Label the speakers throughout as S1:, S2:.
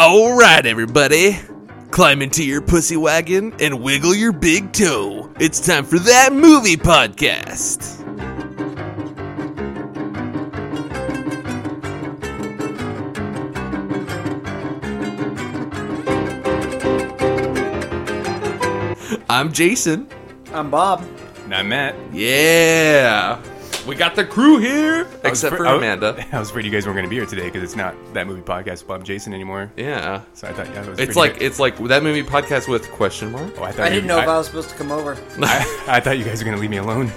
S1: All right, everybody. Climb into your pussy wagon and wiggle your big toe. It's time for That Movie Podcast. I'm Jason.
S2: I'm Bob.
S3: And I'm Matt.
S1: Yeah. We got the crew here, except for Amanda.
S3: I was afraid you guys weren't going to be here today because it's not That Movie Podcast with Bob and Jason anymore.
S1: Yeah.
S3: So I thought, yeah, that was
S1: it's like That Movie Podcast with question mark.
S3: Oh,
S2: I didn't know if I was supposed to come over.
S3: I thought you guys were going to leave me alone.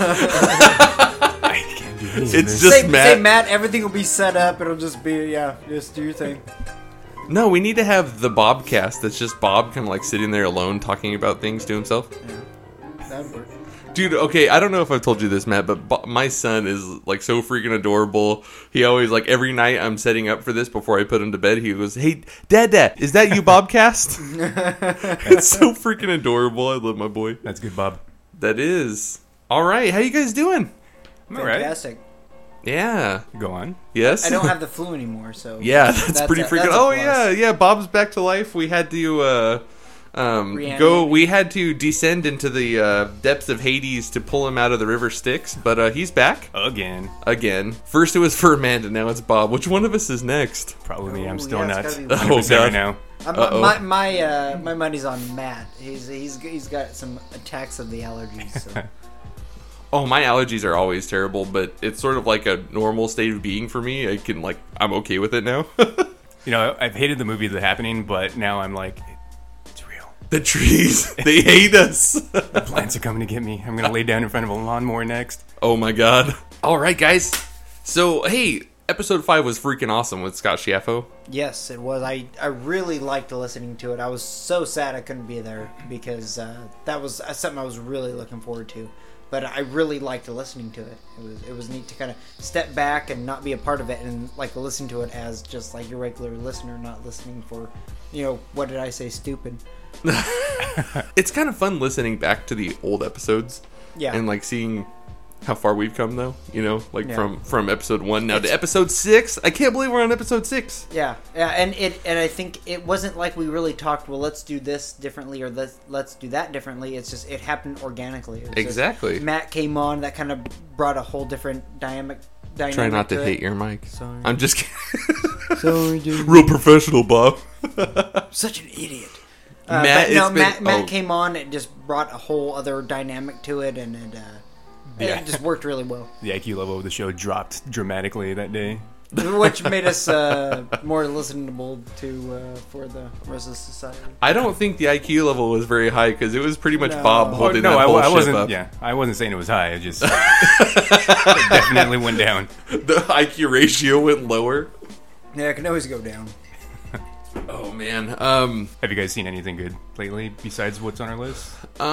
S3: I can't do any of
S1: It's
S3: this.
S1: just Matt.
S2: Say, Matt, everything will be set up. It'll just be, just do your thing.
S1: No, we need to have the Bobcast. That's just Bob kind of like sitting there alone talking about things to himself.
S2: Yeah, that'd work.
S1: Dude, okay, I don't know if I've told you this, Matt, but my son is like so freaking adorable. He always, like, every night I'm setting up for this before I put him to bed, he goes, "Hey, Dad, is that you, Bobcast?" It's so freaking adorable. I love my boy.
S3: That's good, Bob.
S1: That is. All right, how you guys doing?
S3: I'm all right.
S2: Fantastic.
S1: Yeah.
S3: Go on.
S1: Yes?
S2: I don't have the flu anymore, so...
S1: Yeah, that's pretty freaking...
S2: that's a
S1: Oh,
S2: plus.
S1: yeah, Bob's back to life. We had to, we had to descend into the depths of Hades to pull him out of the river Styx, but he's back. Again. First it was for Amanda, now it's Bob. Which one of us is next?
S3: Probably me. I'm
S2: Oh,
S3: still
S2: yeah,
S3: not
S2: it's gotta be
S3: 100%
S1: God.
S3: right now.
S2: My money's on Matt. He's got some attacks of the allergies, so...
S1: Oh, my allergies are always terrible, but it's sort of like a normal state of being for me. I'm okay with it now.
S3: You know, I've hated the movie The Happening, but now I'm like, it's real.
S1: The trees, they hate us.
S3: The plants are coming to get me. I'm going to lay down in front of a lawnmower next.
S1: Oh my god. All right, guys. So, hey, episode 5 was freaking awesome with Scott Schiaffo.
S2: Yes, it was. I really liked listening to it. I was so sad I couldn't be there because that was something I was really looking forward to. But I really liked listening to it. It was neat to kind of step back and not be a part of it and like listen to it as just like your regular listener, not listening for, what did I say, stupid.
S1: It's kind of fun listening back to the old episodes.
S2: Yeah.
S1: And like seeing how far we've come though,
S2: Yeah.
S1: from episode 1 now to episode 6. I can't believe we're on episode 6.
S2: Yeah, and I think it wasn't like we really talked, well, let's do this differently or let's do that differently. It's just it happened organically. It was
S1: Exactly.
S2: just Matt came on, that kind of brought a whole different dynamic
S1: Try not to
S2: it.
S1: hate your mic.
S2: Sorry.
S1: I'm just kidding.
S2: Sorry, dude.
S1: Real professional, Bob.
S2: Such an idiot.
S1: Matt,
S2: Matt came on and just brought a whole other dynamic to it, and it just worked really well.
S3: The IQ level of the show dropped dramatically that day.
S2: Which made us more listenable to for the rest of society.
S1: I don't think the IQ level was very high because it was pretty much
S2: No.
S1: Bob holding that
S3: I
S1: whole ship
S3: wasn't.
S1: up.
S3: Yeah, I wasn't saying it was high. I just it definitely went down.
S1: The IQ ratio went lower.
S2: Yeah, it can always go down.
S1: Oh man.
S3: Have you guys seen anything good lately besides what's on our list?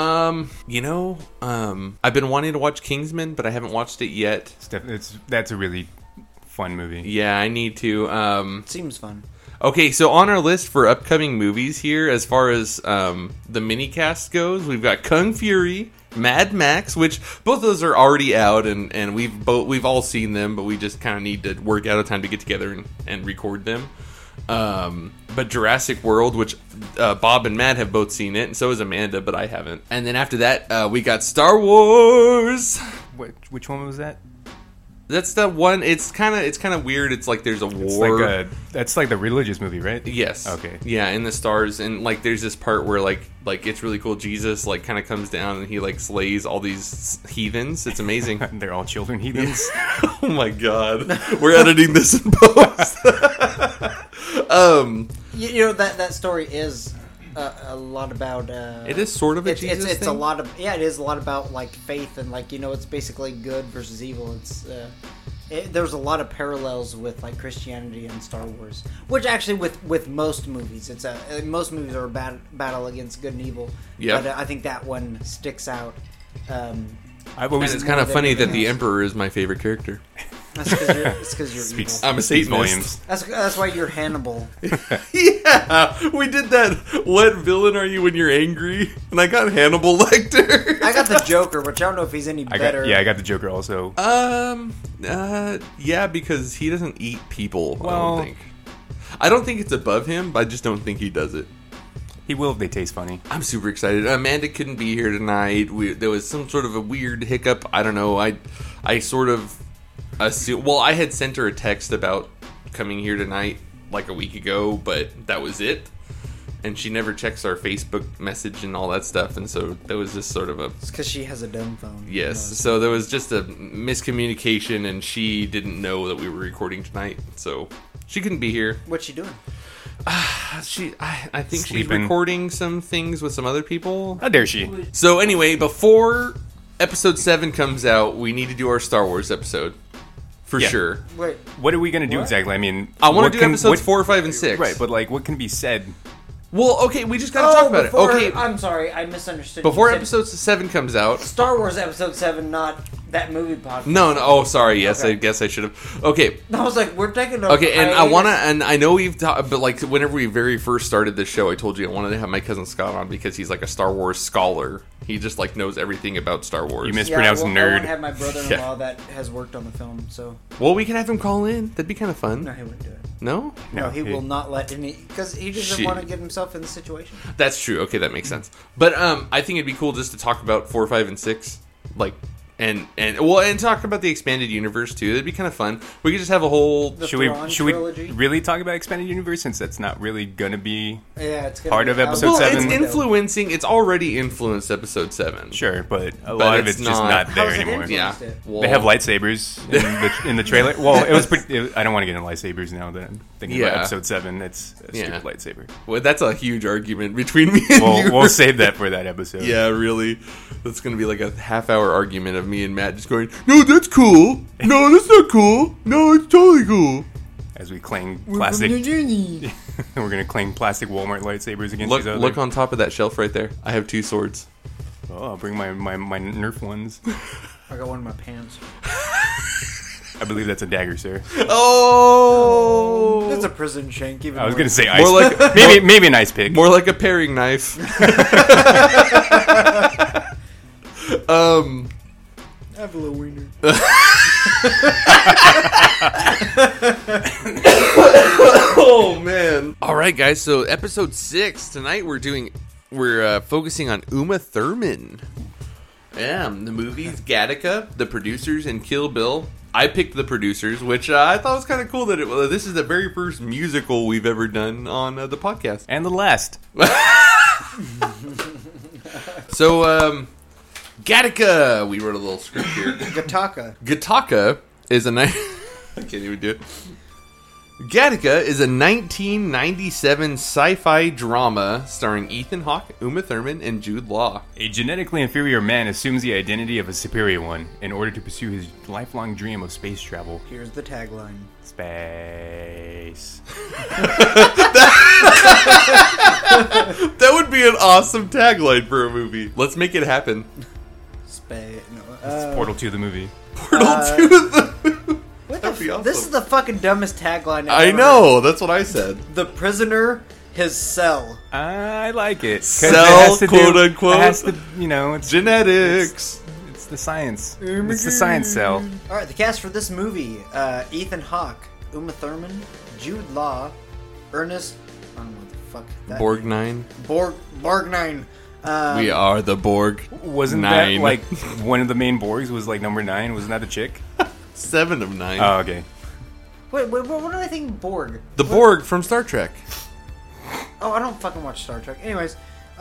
S1: I've been wanting to watch Kingsman, but I haven't watched it yet.
S3: That's a really fun movie.
S1: Yeah, I need to.
S2: Seems fun.
S1: Okay, so on our list for upcoming movies here, as far as the mini cast goes, we've got Kung Fury, Mad Max, which both of those are already out, and we've all seen them, but we just kind of need to work out a time to get together and record them. But Jurassic World, which Bob and Matt have both seen it, and so has Amanda, but I haven't. And then after that, we got Star Wars.
S3: Which one was that?
S1: That's the one. It's kind of weird. It's like there's a war.
S3: That's like the religious movie, right?
S1: Yes.
S3: Okay.
S1: Yeah, in the stars, and like there's this part where like it's really cool. Jesus like kind of comes down and he like slays all these heathens. It's amazing.
S3: They're all children heathens.
S1: Oh my god, we're editing this in post.
S2: That story is a lot about.
S1: It is sort of a Jesus
S2: it's
S1: thing.
S2: a lot of it is a lot about like faith and like it's basically good versus evil. There's a lot of parallels with like Christianity and Star Wars, which actually with most movies, most movies are a battle against good and evil.
S1: Yeah,
S2: but I think that one sticks out.
S1: And it's kind of funny that the Emperor is my favorite character.
S2: That's because you're evil.
S1: I'm a Satanist.
S2: That's why you're Hannibal.
S1: Yeah, we did that. What villain are you when you're angry? And I got Hannibal Lecter.
S2: I got the Joker, which I don't know if he's any better.
S3: I got the Joker also.
S1: Yeah, because he doesn't eat people. I don't think. I don't think it's above him, but I just don't think he does it.
S3: He will if they taste funny.
S1: I'm super excited. Amanda couldn't be here tonight. There was some sort of a weird hiccup. I don't know. I sort of assumed... Well, I had sent her a text about coming here tonight like a week ago, but that was it. And she never checks our Facebook message and all that stuff. And so there was just sort of a...
S2: It's because she has a dumb phone.
S1: Yes. So there was just a miscommunication, and she didn't know that we were recording tonight. So she couldn't be here.
S2: What's she doing?
S1: I think she's
S3: Sleeping.
S1: recording some things with some other people.
S3: How dare she?
S1: So anyway, before episode 7 comes out, we need to do our Star Wars episode. For
S3: Yeah.
S1: sure.
S2: Wait,
S3: What are we going to do
S2: What?
S3: exactly? I mean...
S1: I want
S3: what
S1: to do
S3: can-
S1: episodes
S3: what-
S1: 4, 5, and 6.
S3: Right, but like, what can be said?
S1: Well, okay, we just gotta talk about it. Okay,
S2: I'm sorry, I misunderstood.
S1: before
S2: You said
S1: episode 7 comes out...
S2: Star Wars Episode 7, not that movie podcast.
S1: No, oh, sorry, yes,
S2: Okay.
S1: I guess I should have... Okay,
S2: I was like, we're taking a
S1: okay, and I
S2: hiatus.
S1: want to... And I know we've talked... But, like, whenever we very first started this show, I told you I wanted to have my cousin Scott on because he's, like, a Star Wars scholar. He just, like, knows everything about Star Wars.
S3: You
S2: Yeah,
S3: mispronounced
S2: I won't
S3: nerd.
S2: have my brother-in-law
S1: Yeah.
S2: that has worked on the film, so...
S1: Well, we can have him call in. That'd be kind of fun.
S2: No, he wouldn't do it.
S1: No?
S2: No, he will not let any... Because he doesn't
S1: Shit.
S2: want to get himself in the situation.
S1: That's true. Okay, that makes sense. But I think it'd be cool just to talk about 4, 5, and 6, like, and talk about the expanded universe too. That'd be kind of fun. We could just have a whole.
S2: The
S3: Should we
S2: Thrawn
S3: should we
S2: trilogy?
S3: really talk about expanded universe since that's not really going to be
S2: Yeah, it's gonna
S3: Part
S2: be
S3: of
S2: out
S3: episode
S1: Well,
S3: seven?
S1: it's influencing. It's already influenced episode 7.
S3: sure, but a lot of
S1: it's
S3: it's just
S1: not-
S3: not there
S2: How's it
S3: anymore.
S2: influenced?
S1: Yeah,
S2: It.
S3: They have lightsabers in the trailer. Well, it was pretty. I don't want to get into lightsabers now that I'm thinking about
S1: Yeah.
S3: episode 7. It's a
S1: Yeah.
S3: stupid lightsaber.
S1: Well, that's a huge argument between me and you.
S3: We'll save that for that episode.
S1: Yeah, really. That's gonna be like a half-hour argument of me and Matt just going, "No, that's cool. No, that's not cool. No, it's totally cool."
S3: As we clang plastic,
S2: journey.
S3: we're gonna clang plastic Walmart lightsabers against
S1: Look,
S3: each other.
S1: look on top of that shelf right there. I have 2 swords.
S3: Oh, I'll bring my Nerf ones.
S2: I got one in my pants.
S3: I believe that's a dagger, sir.
S1: Oh,
S2: That's a prison shank. Even
S3: I was
S2: more.
S3: gonna say ice.
S1: More like-
S3: maybe an ice pick.
S1: more like a paring knife.
S2: I have a little wiener.
S1: Oh man! All right, guys. So episode 6 tonight. We're focusing on Uma Thurman. Yeah, the movies Gattaca, the producers, and Kill Bill. I picked the producers, which I thought was kind of cool that this is the very first musical we've ever done on the podcast.
S3: And the last.
S1: So, Gattaca. We wrote a little script here.
S2: Gattaca.
S1: Gattaca is a I can't even do it. Gattaca is a 1997 sci-fi drama starring Ethan Hawke, Uma Thurman, and Jude Law.
S3: A genetically inferior man assumes the identity of a superior one in order to pursue his lifelong dream of space travel.
S2: Here's the tagline.
S3: Space.
S1: That would be an awesome tagline for a movie. Let's make it happen.
S3: Portal to the movie.
S1: Portal to the
S2: What
S1: That'd
S2: the
S1: be
S2: f-
S1: awesome.
S2: This is the fucking dumbest tagline I've
S1: I
S2: ever
S1: know. That's what I said.
S2: heard. The prisoner, his cell.
S3: I like it. 'Cause
S1: Cell,
S3: it has to
S1: quote, unquote.
S3: It has to, it's
S1: Genetics.
S3: it's the science. It's the science cell.
S2: All right, the cast for this movie: Ethan Hawke, Uma Thurman, Jude Law, Ernest. I don't know what the fuck. That
S1: Borgnine.
S2: Borgnine.
S1: We are the Borg.
S3: Wasn't
S1: 9.
S3: that like one of the main Borgs was like number 9? Wasn't that the chick?
S1: 7 of 9.
S3: Oh, okay.
S2: Wait, what do I think? Borg.
S1: The Borg from Star Trek.
S2: Oh, I don't fucking watch Star Trek. Anyways,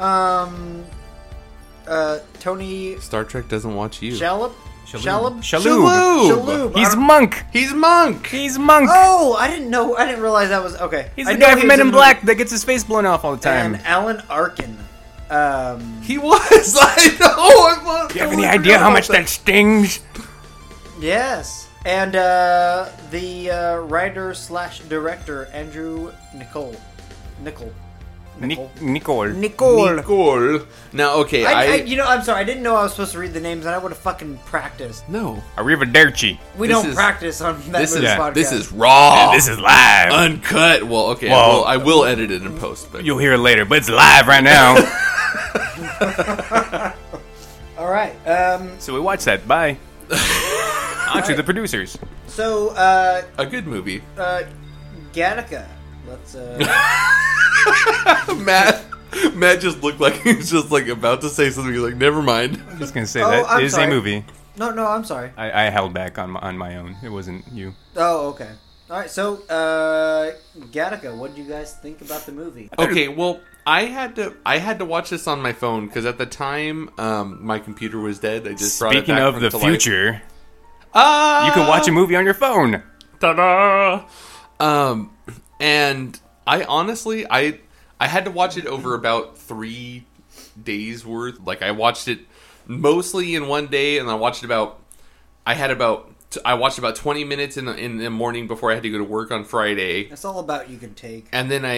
S2: Tony
S1: Star Trek doesn't watch you.
S2: Shalhoub.
S3: Shalhoub.
S2: Shalhoub.
S3: He's
S2: I don't-
S3: Monk.
S1: He's Monk.
S3: He's Monk.
S2: Oh, I didn't know. I didn't realize that was okay.
S3: He's
S2: I
S3: the
S2: know
S3: guy
S2: he
S3: from
S2: was
S3: Men in
S2: the
S3: Black
S2: movie.
S3: that gets his face blown off all the time.
S2: And Alan Arkin.
S1: He was. I know.
S3: Do you have any idea how much that stings?
S2: Yes, and the writer / director Andrew Nicole.
S3: Nicole.
S2: Nicole.
S1: Nicole. Now, okay,
S2: I'm sorry. I didn't know I was supposed to read the names, and I would have fucking practiced.
S1: no.
S3: Arrivederci.
S2: We
S1: This
S2: don't
S1: is-
S2: practice on that
S1: This is
S2: movie podcast.
S1: this is raw.
S3: And this is live.
S1: uncut. Well, okay.
S3: Well-
S1: Well, I will edit it in post, but
S3: You'll hear it later, but it's live right now.
S2: all right.
S3: So we watched that. Bye. On to the producers.
S2: So
S1: a good movie.
S2: Gattaca. let's.
S1: Matt just looked like he was just like about to say something. He's like, never mind.
S3: I'm just gonna say
S2: Oh,
S3: that
S2: I'm
S3: is
S2: sorry.
S3: a movie.
S2: No, I'm sorry.
S3: I held back on my own. It wasn't you.
S2: Oh, okay. All right, so Gattaca, what did you guys think about the movie?
S1: Okay, well, I had to watch this on my phone because at the time my computer was dead. I just brought it
S3: Speaking
S1: back
S3: of
S1: from
S3: the
S1: to
S3: future,
S1: life.
S3: you can watch a movie on your phone.
S1: Ta-da! And I honestly, I had to watch it over about 3 days worth. Like I watched it mostly in one day, and I watched about 20 minutes in the morning before I had to go to work on Friday.
S2: That's all about you can take.
S1: And then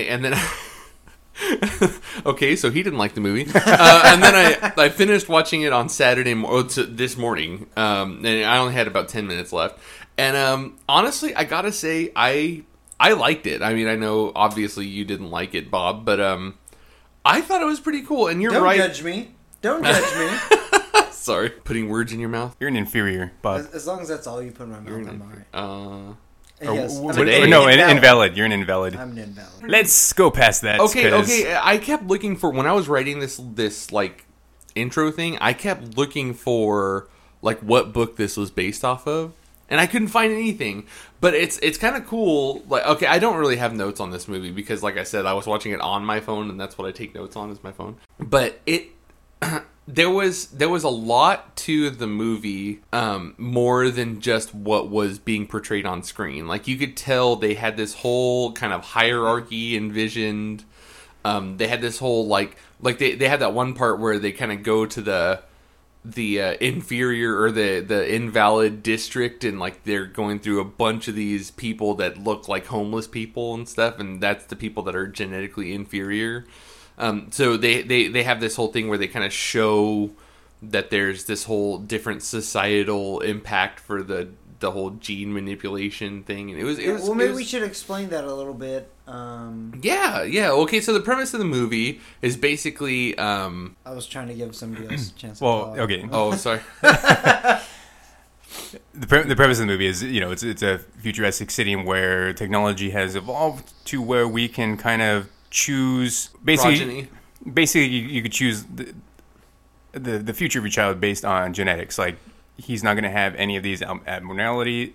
S1: okay, so he didn't like the movie. And then I finished watching it on Saturday this morning. And I only had about 10 minutes left. And honestly, I gotta say, I liked it. I mean, I know obviously you didn't like it, Bob, but I thought it was pretty cool. And you're
S2: Don't
S1: right.
S2: judge me. Don't judge me.
S1: Sorry, putting words in your mouth.
S3: You're an inferior, Bob.
S2: As long as that's all you put in my mouth, I'm alright. Yes, I'm
S1: today-
S2: an
S3: No,
S2: invalid.
S3: invalid. You're an invalid.
S2: I'm an invalid.
S3: Let's go past that.
S1: Okay,
S3: 'cause
S1: okay. I kept looking for when I was writing this like intro thing. I kept looking for like what book this was based off of, and I couldn't find anything. But it's kind of cool. Like, okay, I don't really have notes on this movie because, like I said, I was watching it on my phone, and that's what I take notes on is my phone. But there was a lot to the movie, more than just what was being portrayed on screen. Like you could tell they had this whole kind of hierarchy envisioned. They had this whole like they had that one part where they kind of go to the inferior or the invalid district, and like they're going through a bunch of these people that look like homeless people and stuff, and that's the people that are genetically inferior. So they have this whole thing where they kind of show that there's this whole different societal impact for the whole gene manipulation thing, and it was
S2: Well, maybe we should explain that a little bit.
S1: yeah. Okay, so the premise of the movie is basically
S2: I was trying to give somebody else a chance.
S3: Well,
S2: to talk.
S3: okay.
S1: oh, sorry.
S3: The premise of the movie is, it's a futuristic city where technology has evolved to where we can kind of choose
S1: Progeny.
S3: basically you could choose the future of your child based on genetics. Like he's not going to have any of these abnormalities.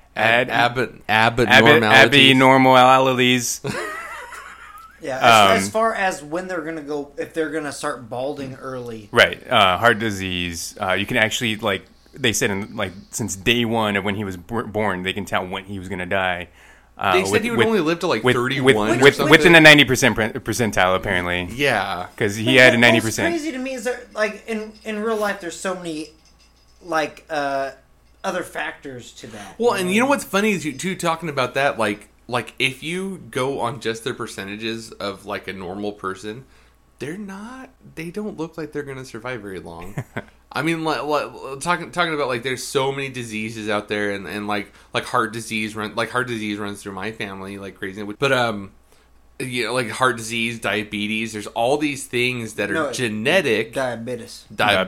S3: Abnormalities.
S2: Yeah, as far as when they're gonna go, if they're gonna start balding early.
S3: Right. Heart disease. You can actually, like they said, since day one of when he was born, they can tell when he was going to die.
S1: They said he would only live to like 31.
S3: Within the 90% percentile, apparently.
S1: Yeah.
S3: Because he had a 90%.
S2: What's crazy to me is that, like, in real life, there's so many, like, other factors to that.
S1: Well, and you know what's funny is you two talking about that, like if you go on just their percentages of like a normal person, they don't look like they're going to survive very long. I mean, talking about like there's so many diseases out there, and like heart disease runs through my family like crazy. But like heart disease, diabetes. There's all these things that are genetic.
S2: Diabetes.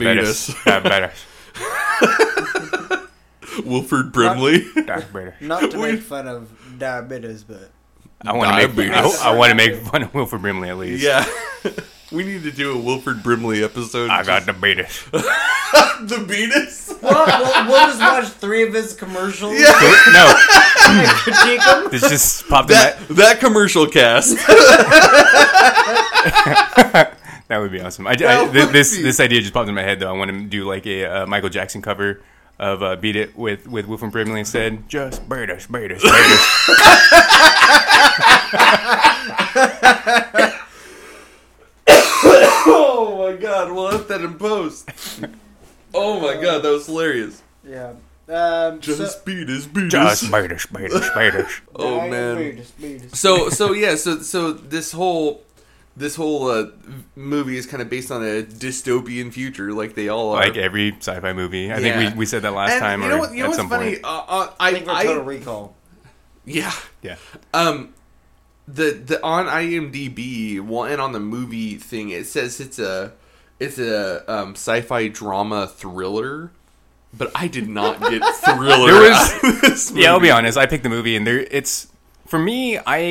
S1: Wilford Brimley.
S2: Not to make fun of diabetes, but
S3: I want to make fun of Wilford Brimley at least.
S1: Yeah. We need to do a Wilford Brimley episode.
S3: I got diabetes.
S1: The Beatus?
S2: We'll just watch 3 of his commercials.
S1: Yeah.
S3: No.
S2: And critique them.
S3: This just popped in
S1: that commercial cast.
S3: That would be awesome. This idea just popped in my head, though. I want to do like a Michael Jackson cover of Beat It with Wilford Brimley instead. Just beat us.
S1: Oh my god, we'll have that in post. Oh my god, that was hilarious.
S2: Yeah.
S1: Just beat us.
S3: Just beat us.
S1: Oh man. So this whole movie is kind of based on a dystopian future, like they all are.
S3: Like every sci-fi movie. I think we said that last time.
S1: You know what's funny?
S2: I think we're Total Recall.
S1: Yeah.
S3: Yeah.
S1: The on IMDb, and on the movie thing, it says it's a sci-fi drama thriller, but I did not get thriller. Out of this movie.
S3: Yeah, I'll be honest. I picked the movie, and it's for me.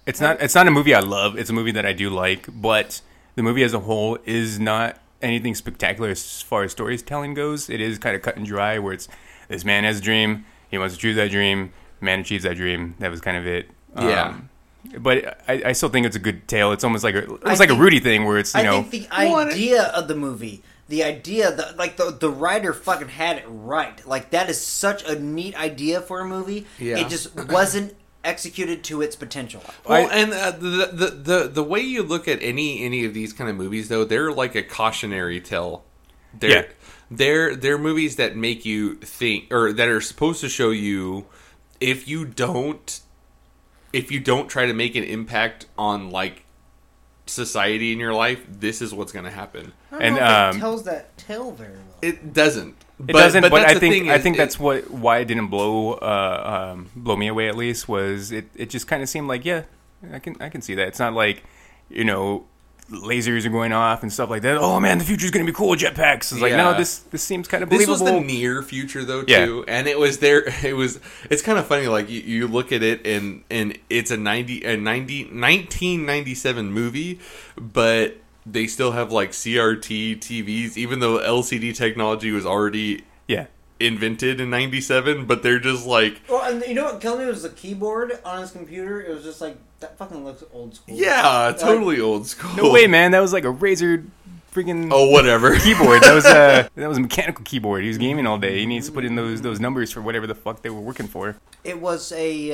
S3: It's not a movie I love. It's a movie that I do like, but the movie as a whole is not anything spectacular as far as storytelling goes. It is kind of cut and dry, where it's this man has a dream, he wants to choose that dream, man achieves that dream. That was kind of it.
S1: Yeah.
S3: But I still think it's a good tale. It's almost like a Rudy thing, where it's
S2: I think the idea of the movie, the writer fucking had it right. Like, that is such a neat idea for a movie.
S1: Yeah.
S2: It just wasn't executed to its potential.
S1: Well, and the way you look at any of these kind of movies, though, they're like a cautionary tale. They're movies that make you think, or that are supposed to show you, if you don't try to make an impact on like society in your life, this is what's going to happen.
S2: I don't know if it tells that tale very well.
S1: It doesn't.
S3: But I think that's why it didn't blow me away. At least was it just kind of seemed like, yeah, I can see that. It's not like, lasers are going off and stuff like that. Oh man, the future's gonna be cool, jetpacks. It's like, no, this seems kind of believable.
S1: This was the near future though too, and it was there. It's kind of funny. Like you look at it and it's a 1997 movie, but they still have like CRT TVs, even though LCD technology was already invented in 97, but they're just like...
S2: Well, and you know what killed me was the keyboard on his computer. It was just like, that fucking looks old school.
S1: Yeah, totally old school.
S3: No way, man. That was like a Razer freaking...
S1: Oh, whatever.
S3: Keyboard. That was a mechanical keyboard. He was gaming all day. He needs to put in those numbers for whatever the fuck they were working for.
S2: It was a...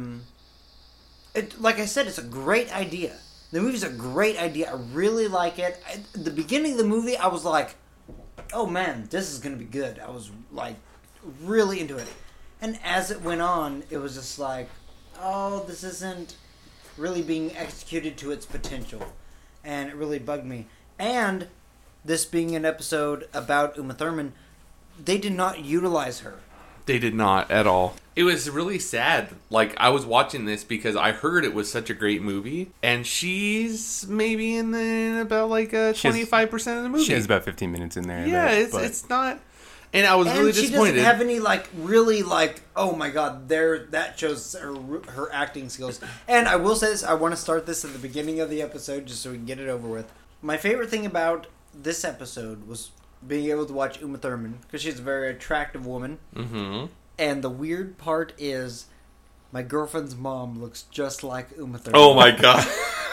S2: like I said, it's a great idea. The movie's a great idea. I really like it. At the beginning of the movie, I was like, oh man, this is going to be good. I was like really into it. And as it went on, it was just like, oh, this isn't really being executed to its potential. And it really bugged me. And this being an episode about Uma Thurman, they did not utilize her.
S1: They did not at all. It was really sad. Like, I was watching this because I heard it was such a great movie, and she's maybe in about like 25% of the movie.
S3: She has about 15 minutes in there.
S1: Yeah, it's not. And I was really disappointed.
S2: She doesn't have any really oh my god, that shows her acting skills. And I will say this, I want to start this at the beginning of the episode just so we can get it over with. My favorite thing about this episode was being able to watch Uma Thurman, because she's a very attractive woman.
S1: Mm-hmm.
S2: And the weird part is, my girlfriend's mom looks just like Uma Thurman.
S1: Oh my god.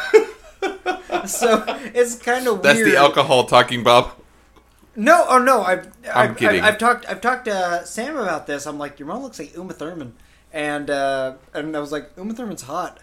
S2: So, it's kind of weird.
S1: That's the alcohol talking, Bob.
S2: No, oh no,
S1: I'm kidding.
S2: I've talked to Sam about this. I'm like, your mom looks like Uma Thurman. And I was like, Uma Thurman's hot.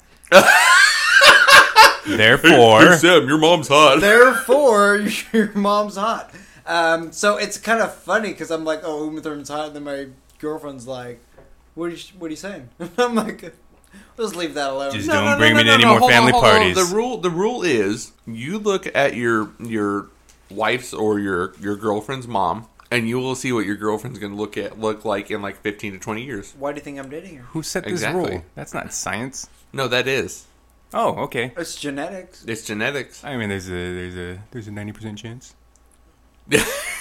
S3: Therefore...
S1: Hey, Sam, your mom's hot.
S2: Therefore, your mom's hot. So it's kind of funny because I'm like, oh, Uma Thurman's hot, and then my girlfriend's like, what are you saying? I'm like, let's leave that alone.
S3: Just don't bring me to any more family parties.
S1: The rule is, you look at your wife's or your girlfriend's mom, and you will see what your girlfriend's going to look like in like 15 to 20 years.
S2: Why do you think I'm dating her?
S3: Who set this rule? That's not science.
S1: No, that is.
S3: Oh, okay.
S2: It's genetics.
S1: It's genetics.
S3: I mean, there's a 90% chance.
S1: Yeah.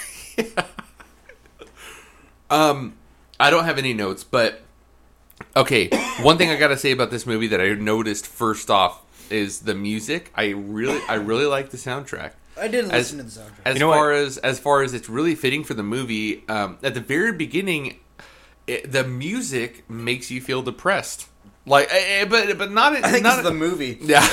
S1: I don't have any notes, but okay. One thing I gotta say about this movie that I noticed first off is the music. I really like the soundtrack.
S2: I didn't listen to the soundtrack.
S1: As far as it's really fitting for the movie, at the very beginning, the music makes you feel depressed. Like, but not.
S2: I think
S1: not
S2: it's the movie.
S1: Yeah.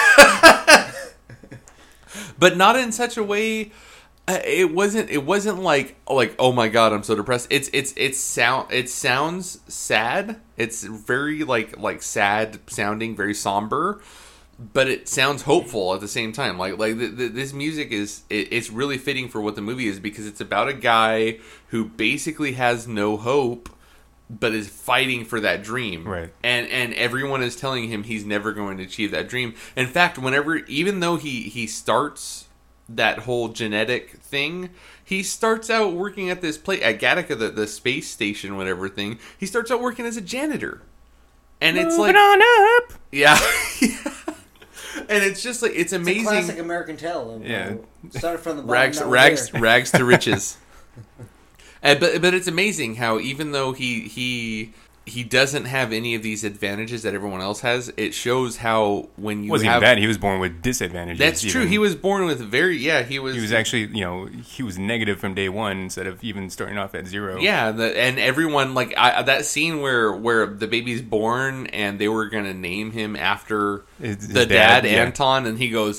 S1: But not in such a way. It wasn't like oh my god, I'm so depressed. It sounds sad. It's very like sad sounding, very somber, but it sounds hopeful at the same time. Like this music it's really fitting for what the movie is, because it's about a guy who basically has no hope, but is fighting for that dream.
S3: Right.
S1: And everyone is telling him he's never going to achieve that dream. In fact, even though he starts that whole genetic thing, he starts out working at this place at Gattaca, the space station, whatever thing. He starts out working as a janitor, and it's like,
S3: on up.
S1: Yeah. And it's just like, it's amazing.
S2: It's a classic American tale. Started from the bottom,
S1: rags to riches. But it's amazing how even though he he doesn't have any of these advantages that everyone else has. It shows how when you
S3: wasn't
S1: have
S3: even that, he was born with disadvantages.
S1: that's true.
S3: even.
S1: He was born with he
S3: was actually, he was negative from day one instead of even starting off at 0.
S1: Yeah, and everyone that scene where the baby's born and they were gonna name him after
S3: His
S1: the dad
S3: yeah.
S1: Anton, and he goes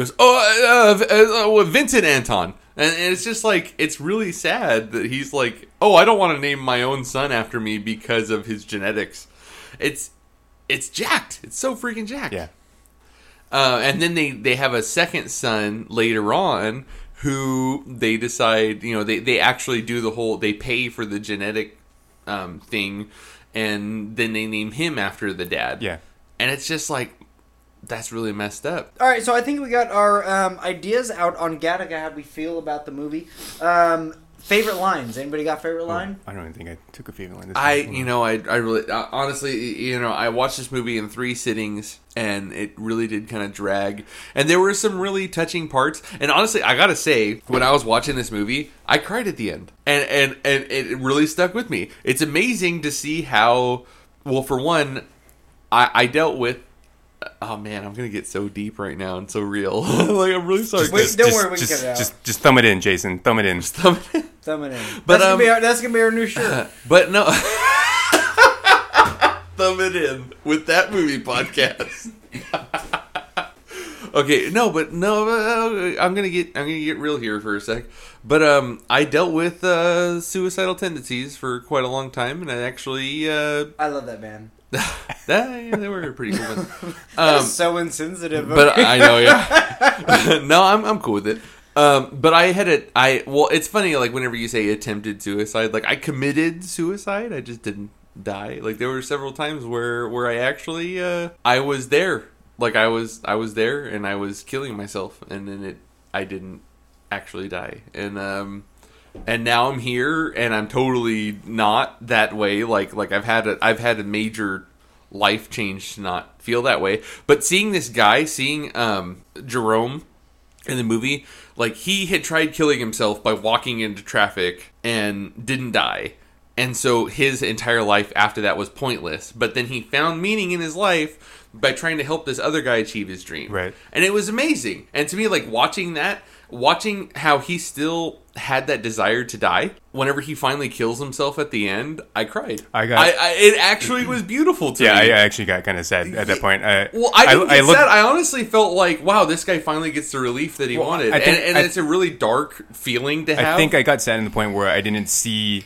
S1: Vincent Anton, and it's just like it's really sad that he's like, oh, I don't want to name my own son after me because of his genetics. It's jacked. It's so freaking jacked.
S3: Yeah.
S1: And then they have a second son later on who they decide, they actually do the whole, they pay for the genetic thing, and then they name him after the dad.
S3: Yeah.
S1: And it's just like, that's really messed up.
S2: All right, so I think we got our ideas out on Gattaca, how we feel about the movie. Favorite lines? Anybody got favorite line?
S3: I don't even think I took a favorite line.
S1: I really, honestly, I watched this movie in 3 sittings, and it really did kind of drag. And there were some really touching parts. And honestly, I gotta say, when I was watching this movie, I cried at the end, and it really stuck with me. It's amazing to see how, well, for one, I dealt with. Oh man, I'm gonna get so deep right now and so real. Like, I'm really sorry.
S2: Wait, don't worry, we can cut it out.
S3: Just thumb it in, Jason. Thumb it in.
S2: Thumb it in.
S1: But,
S2: that's gonna be our new shirt.
S1: But no, thumb it in with that movie podcast. Okay, I'm gonna get real here for a sec. But I dealt with suicidal tendencies for quite a long time, and I actually
S2: I love that band.
S1: they were pretty cool.
S2: That's so insensitive.
S1: But I know, yeah. No, I'm cool with it. But I had it's funny, like, whenever you say attempted suicide, like, I committed suicide, I just didn't die. Like, there were several times where I actually, I was there. Like, I was there, and I was killing myself, and then I didn't actually die. And now I'm here, and I'm totally not that way. Like I've had a major life change to not feel that way. But seeing this guy, Jerome in the movie, like, he had tried killing himself by walking into traffic and didn't die. And so his entire life after that was pointless. But then he found meaning in his life by trying to help this other guy achieve his dream.
S3: Right.
S1: And it was amazing. And to me, like, watching how he still had that desire to die, whenever he finally kills himself at the end, I cried. It actually was beautiful to me.
S3: Yeah, I actually got kind of sad at that point.
S1: I didn't get sad. I honestly felt like, wow, this guy finally gets the relief that he wanted. And it's a really dark feeling to have.
S3: I think I got sad in the point where I didn't see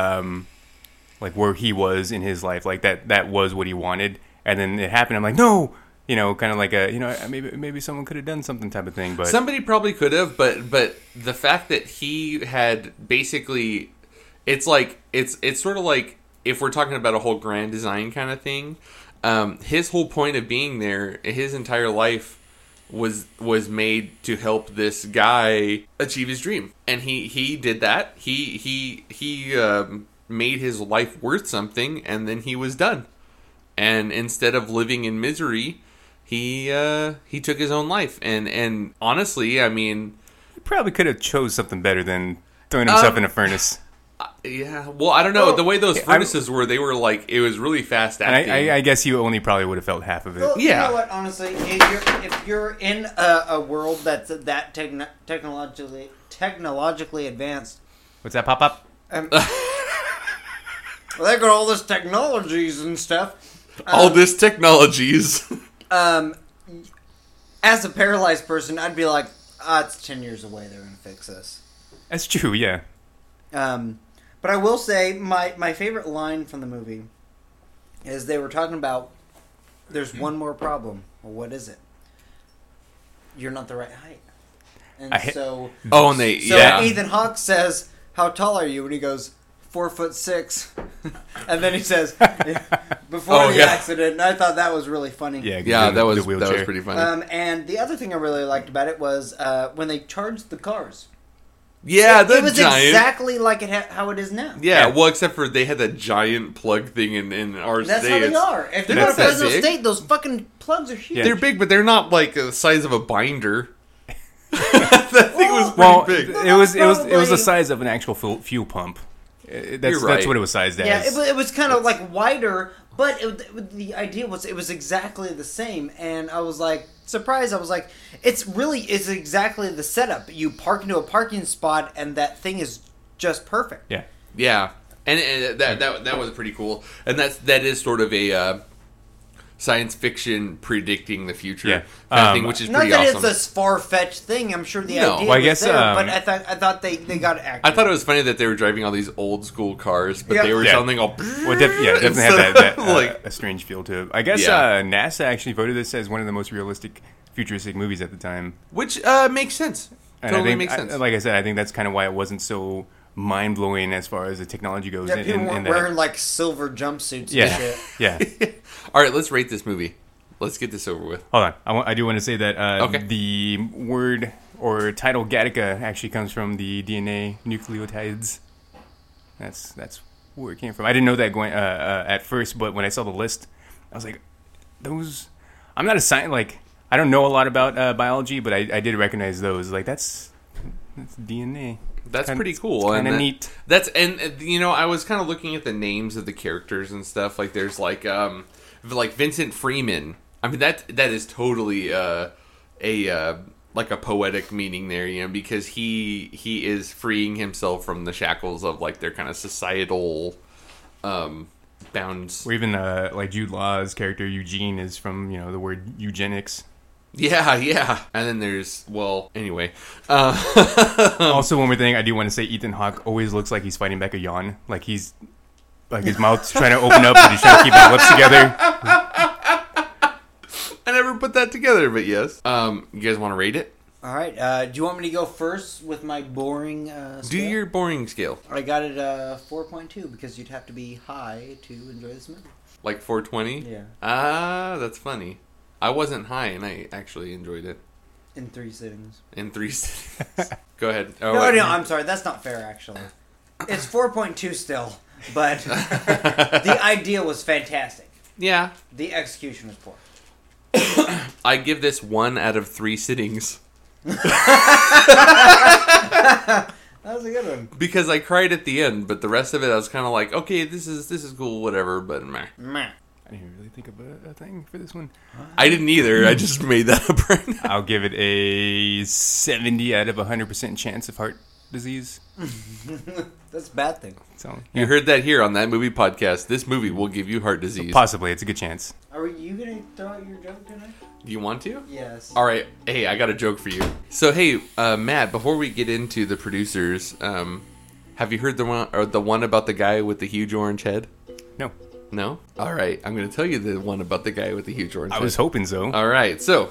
S3: like where he was in his life. Like that was what he wanted. And then it happened. I'm like, no! Kind of like maybe someone could have done something type of thing. But
S1: somebody probably could have, but the fact that he had basically, it's sort of like, if we're talking about a whole grand design kind of thing, his whole point of being there, his entire life was made to help this guy achieve his dream, and he did that. He made his life worth something, and then he was done. And instead of living in misery, he took his own life. And honestly, I mean,
S3: he probably could have chose something better than throwing himself in a furnace.
S1: Yeah, well, I don't know. The way those furnaces were, they were like, it was really fast acting.
S3: I guess you only probably would have felt half of it.
S2: Well,
S1: yeah.
S2: You know what? Honestly, if you're in a world that's that technologically advanced,
S3: What's that, Pop?
S2: well, they got all this technologies and stuff.
S1: All this technologies.
S2: As a paralyzed person, I'd be like, it's 10 years away. They're going to fix this.
S3: That's true. Yeah.
S2: But I will say my favorite line from the movie is they were talking about there's one more problem. Well, what is it? You're not the right height. And so Ethan Hawke says, "How tall are you?" And he goes, 4'6", and then he says, "Before the accident." And I thought that was really funny.
S1: Yeah, that was pretty funny.
S2: And the other thing I really liked about it was when they charged the cars.
S1: Yeah,
S2: it was giant, exactly like how it is now.
S1: Yeah, well, except for they had that giant plug thing in our
S2: That's
S1: state.
S2: That's how they are. If you go to Fresno State, those fucking plugs are huge.
S1: Yeah. They're big, but they're not like the size of a binder. That thing was pretty big.
S3: It was the size of an actual fuel pump. That's
S1: right.
S3: what it was sized
S2: Yeah,
S3: as.
S2: it was kind of like wider, but the idea was it was exactly the same, and I was like surprised. I was like, it's exactly the setup. You park into a parking spot, and that thing is just perfect.
S3: Yeah.
S1: Yeah, and that was pretty cool, and that is sort of a science fiction predicting the future kind of thing, which is
S2: Not
S1: pretty
S2: that
S1: awesome.
S2: it's this far-fetched thing. I'm sure the
S1: No.
S2: idea
S3: Well, I
S2: was
S3: guess,
S2: there, but I thought they got it accurate.
S1: I thought it was funny that they were driving all these old school cars, but
S2: Yeah.
S1: they were
S3: Yeah.
S1: sounding all
S3: Well, definitely
S1: instead
S3: had
S1: of,
S3: that
S1: like
S3: a strange feel to it. I guess
S1: Yeah.
S3: NASA actually voted this as one of the most realistic futuristic movies at the time.
S1: which makes sense.
S3: And
S1: Totally
S3: I think,
S1: makes sense.
S3: like I said, I think that's kind of why it wasn't so mind blowing as far as the technology goes.
S2: Yeah,
S3: in-
S2: people
S3: in
S2: weren't
S3: that-
S2: wearing like silver jumpsuits and
S3: yeah,
S2: shit.
S3: yeah.
S1: All right, let's rate this movie. Let's get this over with.
S3: Hold on, I do want to say that
S1: Okay.
S3: the word or title Gattaca actually comes from the DNA nucleotides. That's where it came from. I didn't know that going at first, but when I saw the list, I was like, those. I'm not a science I don't know a lot about biology, but I did recognize those. Like that's DNA.
S1: That's pretty cool.
S3: Kind of
S1: And
S3: neat.
S1: That's I was kind of looking at the names of the characters and stuff. Like there's like Vincent Freeman. I mean that is totally like a poetic meaning there, because he is freeing himself from the shackles of like their kind of societal bounds.
S3: Or even like Jude Law's character Eugene is from the word eugenics.
S1: Yeah. And then there's anyway.
S3: Also, one more thing I do want to say: Ethan Hawke always looks like he's fighting back a yawn, like he's like his mouth's trying to open up, but he's trying to keep his lips together.
S1: I never put that together, but yes. You guys want to rate it?
S2: All right. Do you want me to go first with my boring
S1: Do
S2: scale?
S1: your boring scale.
S2: I got it 4.2 because you'd have to be high to enjoy this movie.
S1: Like 420?
S2: Yeah.
S1: That's funny. I wasn't high, and I actually enjoyed it
S2: In 3 sittings.
S1: in 3 sittings. Go ahead. Oh,
S2: No,
S1: wait.
S2: no, I'm sorry. That's not fair, actually. It's 4.2 still, but the idea was fantastic.
S1: Yeah.
S2: The execution was poor.
S1: I give this 1 out of 3 sittings.
S2: That was a good one.
S1: Because I cried at the end, but the rest of it I was kind of like, okay, this is cool, whatever, but meh.
S2: Meh.
S3: I didn't really think of a thing for this one.
S1: I didn't either. I just made that up right now.
S3: I'll give it a 70 out of 100% chance of heart disease.
S2: That's a bad thing.
S3: So
S1: You heard that here on That Movie Podcast. This movie will give you heart disease.
S3: possibly it's a good chance.
S2: Are you going to throw out your joke tonight?
S1: Do you want to?
S2: Yes.
S1: All right. Hey, I got a joke for you. So, hey, Matt, before we get into the producers, have you heard the one about the guy with the huge orange head?
S3: No,
S1: No? All right. I'm going to tell you the one about the guy with the huge orange
S3: I
S1: head.
S3: was hoping so.
S1: All right. So,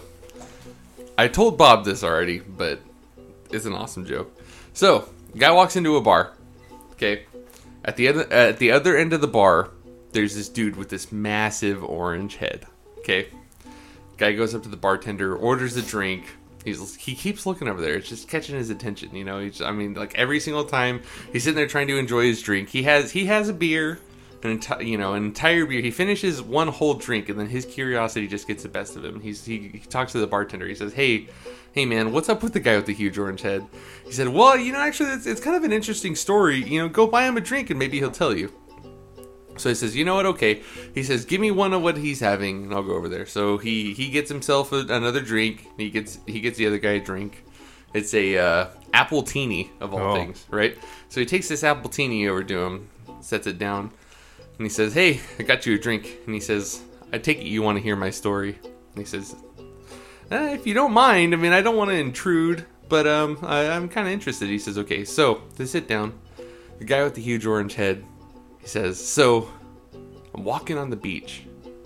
S1: I told Bob this already, but it's an awesome joke. So, guy walks into a bar. Okay. At the other end of the bar, there's this dude with this massive orange head. Okay. Guy goes up to the bartender, orders a drink. He keeps looking over there. It's just catching his attention, like every single time he's sitting there trying to enjoy his drink. He has a beer, an entire beer. He finishes one whole drink, and then his curiosity just gets the best of him. He talks to the bartender. He says, "Hey man, what's up with the guy with the huge orange head?" He said, "Well, actually, it's kind of an interesting story. Go buy him a drink, and maybe he'll tell you." So he says, "You know what? Okay." He says, "Give me one of what he's having, and I'll go over there." So he gets himself another drink. He gets the other guy a drink. It's a apple teeny of all things, right? So he takes this apple teeny over to him, sets it down, and he says, "Hey, I got you a drink." And he says, "I take it you want to hear my story." And he says, "If you don't mind, I don't want to intrude, but I'm kind of interested." He says, "Okay." So they sit down. The guy with the huge orange head, he says, "So I'm walking on the beach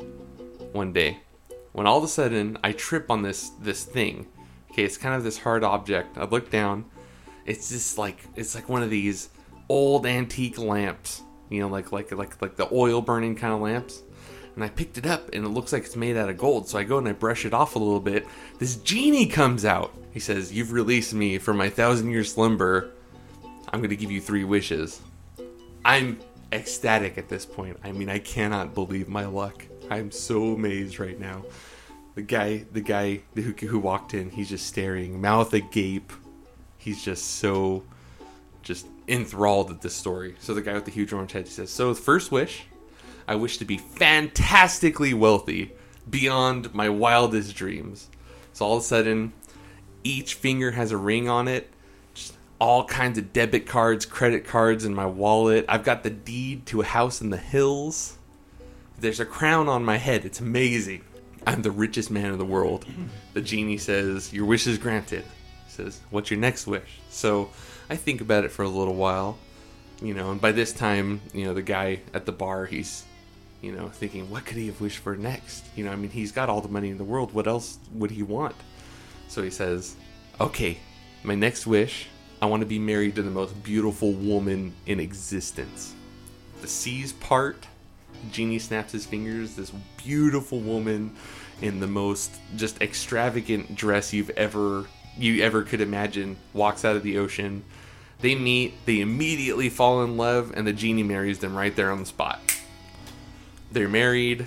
S1: one day when all of a sudden I trip on this thing. Okay, it's kind of this hard object. I look down. It's just like one of these old antique lamps, like the oil burning kind of lamps. And I picked it up, and it looks like it's made out of gold. So I go and I brush it off a little bit. This genie comes out. He says, 'You've released me from my 1,000-year slumber. I'm going to give you 3 wishes.'" I'm ecstatic at this point. I cannot believe my luck. I'm so amazed right now. The guy who walked in, he's just staring, mouth agape. He's just so just enthralled at this story. So the guy with the huge orange head, he says, so first wish, I wish to be fantastically wealthy beyond my wildest dreams. So all of a sudden, each finger has a ring on it. Just all kinds of debit cards, credit cards in my wallet. I've got the deed to a house in the hills. There's a crown on my head. It's amazing. I'm the richest man in the world. The genie says, your wish is granted. He says, what's your next wish? So I think about it for a little while, and by this time, the guy at the bar, he's, thinking, what could he have wished for next? He's got all the money in the world. What else would he want? So he says, okay, my next wish, I want to be married to the most beautiful woman in existence. The seas part. Genie snaps his fingers. This beautiful woman in the most just extravagant dress you ever could imagine walks out of the ocean. They meet. They immediately fall in love, and the genie marries them right there on the spot. They're married.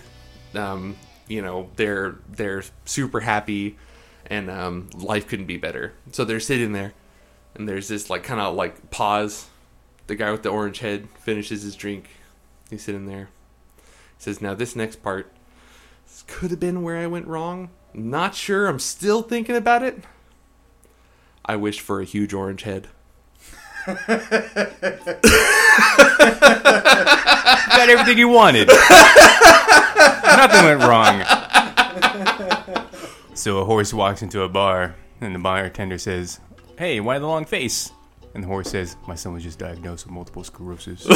S1: They're super happy, and life couldn't be better. So they're sitting there, and there's this kind of pause. The guy with the orange head finishes his drink. He's sitting there. Says, now this next part, this could have been where I went wrong. Not sure. I'm still thinking about it. I wish for a huge orange head.
S3: You got everything you wanted. Nothing went wrong. So a horse walks into a bar, and the bartender says, hey, why the long face? And the horse says, my son was just diagnosed with multiple sclerosis.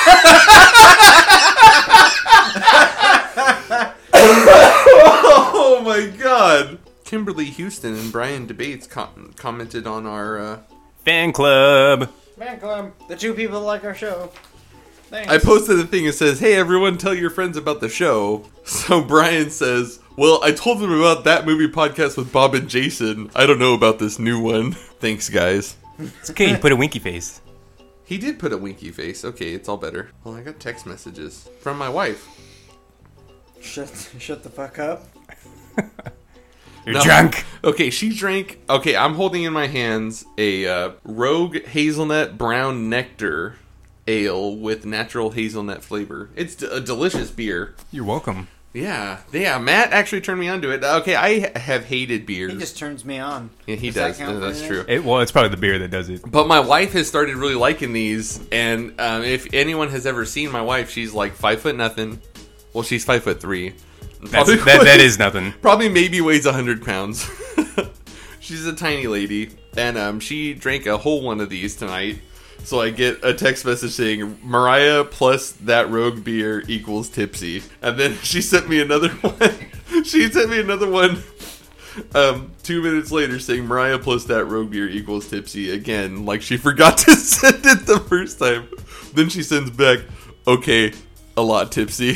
S1: Oh my god. Kimberly Houston and Brian Debates commented on our
S3: Fan club.
S2: The two people that like our show. Thanks.
S1: I posted a thing that says, hey everyone, tell your friends about the show. So Brian says, well, I told them about that movie podcast with Bob and Jason. I don't know about this new one. Thanks, guys.
S3: It's okay, you put a winky face.
S1: He did put a winky face. Okay, it's all better. Well, I got text messages from my wife.
S2: Shut the fuck up.
S3: You're drunk.
S1: Okay, she drank. Okay, I'm holding in my hands a Rogue Hazelnut Brown Nectar Ale with natural hazelnut flavor. It's a delicious beer.
S3: You're welcome.
S1: Yeah. Matt actually turned me onto it. Okay, I have hated beers.
S2: He just turns me on.
S1: Yeah, he does. That's true.
S3: It's probably the beer that does it.
S1: But my wife has started really liking these, and if anyone has ever seen my wife, she's like 5'0". Well, she's 5'3".
S3: That is nothing.
S1: Probably maybe weighs 100 pounds. She's a tiny lady, and she drank a whole one of these tonight. So I get a text message saying, Mariah plus that Rogue beer equals tipsy. And then she sent me another one. She sent me another one 2 minutes later saying, Mariah plus that Rogue beer equals tipsy. Again, like she forgot to send it the first time. Then she sends back, okay, a lot tipsy.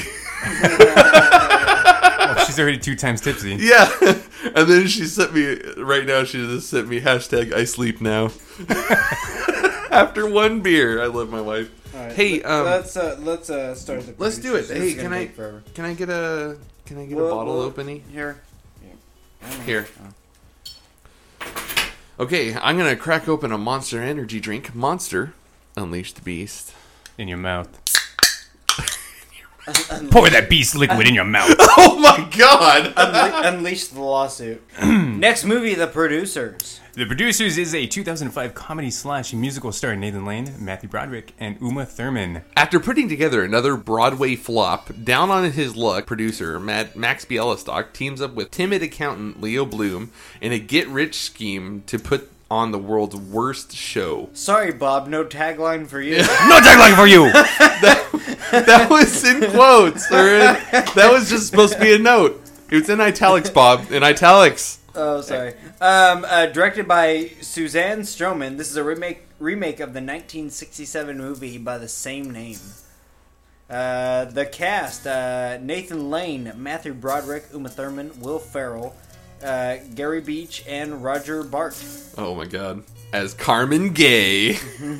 S3: Oh, she's already 2 times tipsy.
S1: Yeah. And then she sent me, right now she just sent me hashtag I sleep now. After one beer. I love my wife.
S2: Right,
S1: hey,
S2: let's start the.
S1: Let's do it.
S2: This
S1: Hey,
S2: is gonna take forever.
S1: can I get a bottle opening?
S2: Here.
S1: Here. Okay, I'm gonna crack open a Monster Energy drink. Monster, Unleash the Beast.
S3: In your mouth. Pour that beast liquid in your mouth.
S1: Oh my god!
S2: Unleash the lawsuit. Next movie, The Producers.
S3: The Producers is a 2005 comedy/musical starring Nathan Lane, Matthew Broderick, and Uma Thurman.
S1: After putting together another Broadway flop, down on his luck, producer Max Bialystock teams up with timid accountant Leo Bloom in a get-rich scheme to put on the world's worst show.
S2: Sorry, Bob, no tagline for you.
S3: No tagline for you!
S1: That was in quotes. That was just supposed to be a note. It was in italics, Bob. In italics.
S2: Oh, sorry. Directed by Suzanne Stroman. This is a remake of the 1967 movie by the same name. The cast: Nathan Lane, Matthew Broderick, Uma Thurman, Will Ferrell, Gary Beach, and Roger Bart.
S1: Oh my god. As Carmen Gay.
S2: Isn't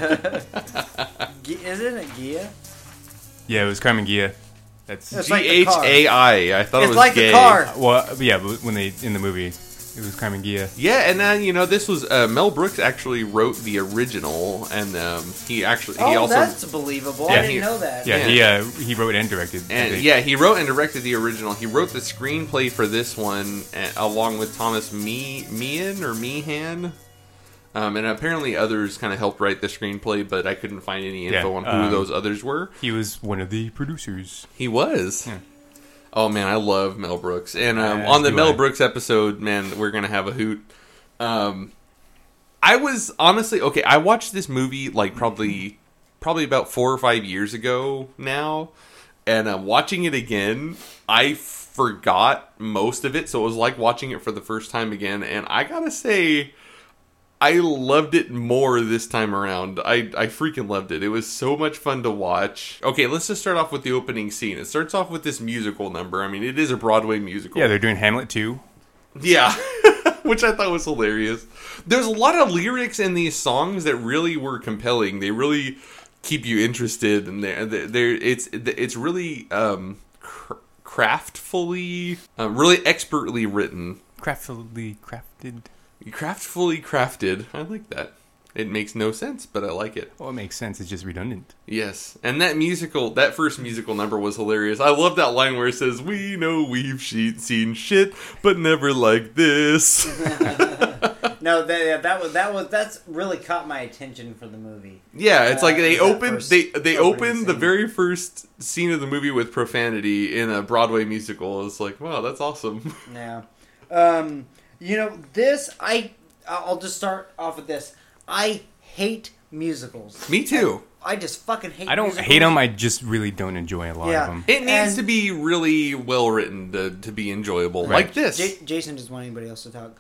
S2: it Gia?
S3: Yeah, it was Carmen Gia. That's
S2: It's like the car.
S1: Ghai. I thought it
S2: It's
S1: was
S2: like
S1: gay.
S2: the car.
S3: well, yeah, but when they in the movie. It was Carmen Gia.
S1: Yeah, and this was Mel Brooks actually wrote the original, and he also
S2: that's believable.
S3: Yeah,
S2: I didn't know that.
S3: Yeah, he wrote and directed.
S1: and he wrote and directed the original. He wrote the screenplay for this one along with Thomas Meehan. And apparently others kind of helped write the screenplay, but I couldn't find any info on who those others were.
S3: He was one of the producers.
S1: He was.
S3: Yeah.
S1: Oh man, I love Mel Brooks, and on the Mel Brooks episode, man, we're gonna have a hoot. I was honestly okay. I watched this movie like probably about 4 or 5 years ago now, and watching it again, I forgot most of it, so it was like watching it for the first time again. And I gotta say, I loved it more this time around. I freaking loved it. It was so much fun to watch. Okay, let's just start off with the opening scene. It starts off with this musical number. I mean, it is a Broadway musical.
S3: Yeah, they're doing Hamlet 2.
S1: Yeah, which I thought was hilarious. There's a lot of lyrics in these songs that really were compelling. They really keep you interested, and it's really craftfully, really expertly written.
S3: Craftfully crafted.
S1: Craftfully crafted. I like that. It makes no sense, but I like it.
S3: Well, it makes sense. It's just redundant.
S1: Yes. And that first musical number was hilarious. I love that line where it says, "We know we've seen shit, but never like this."
S2: No, that's really caught my attention for the movie.
S1: Yeah, it's like they opened
S2: they
S1: opened the very first scene of the movie with profanity in a Broadway musical. It's like, wow, that's awesome.
S2: Yeah. I'll just start off with this. I hate musicals.
S1: Me too.
S2: I just fucking hate.
S3: I don't
S2: musicals.
S3: hate them. I just really don't enjoy a lot of them.
S1: It needs to be really well written to be enjoyable,
S3: Right.
S1: like this.
S2: Jason doesn't want anybody else to talk.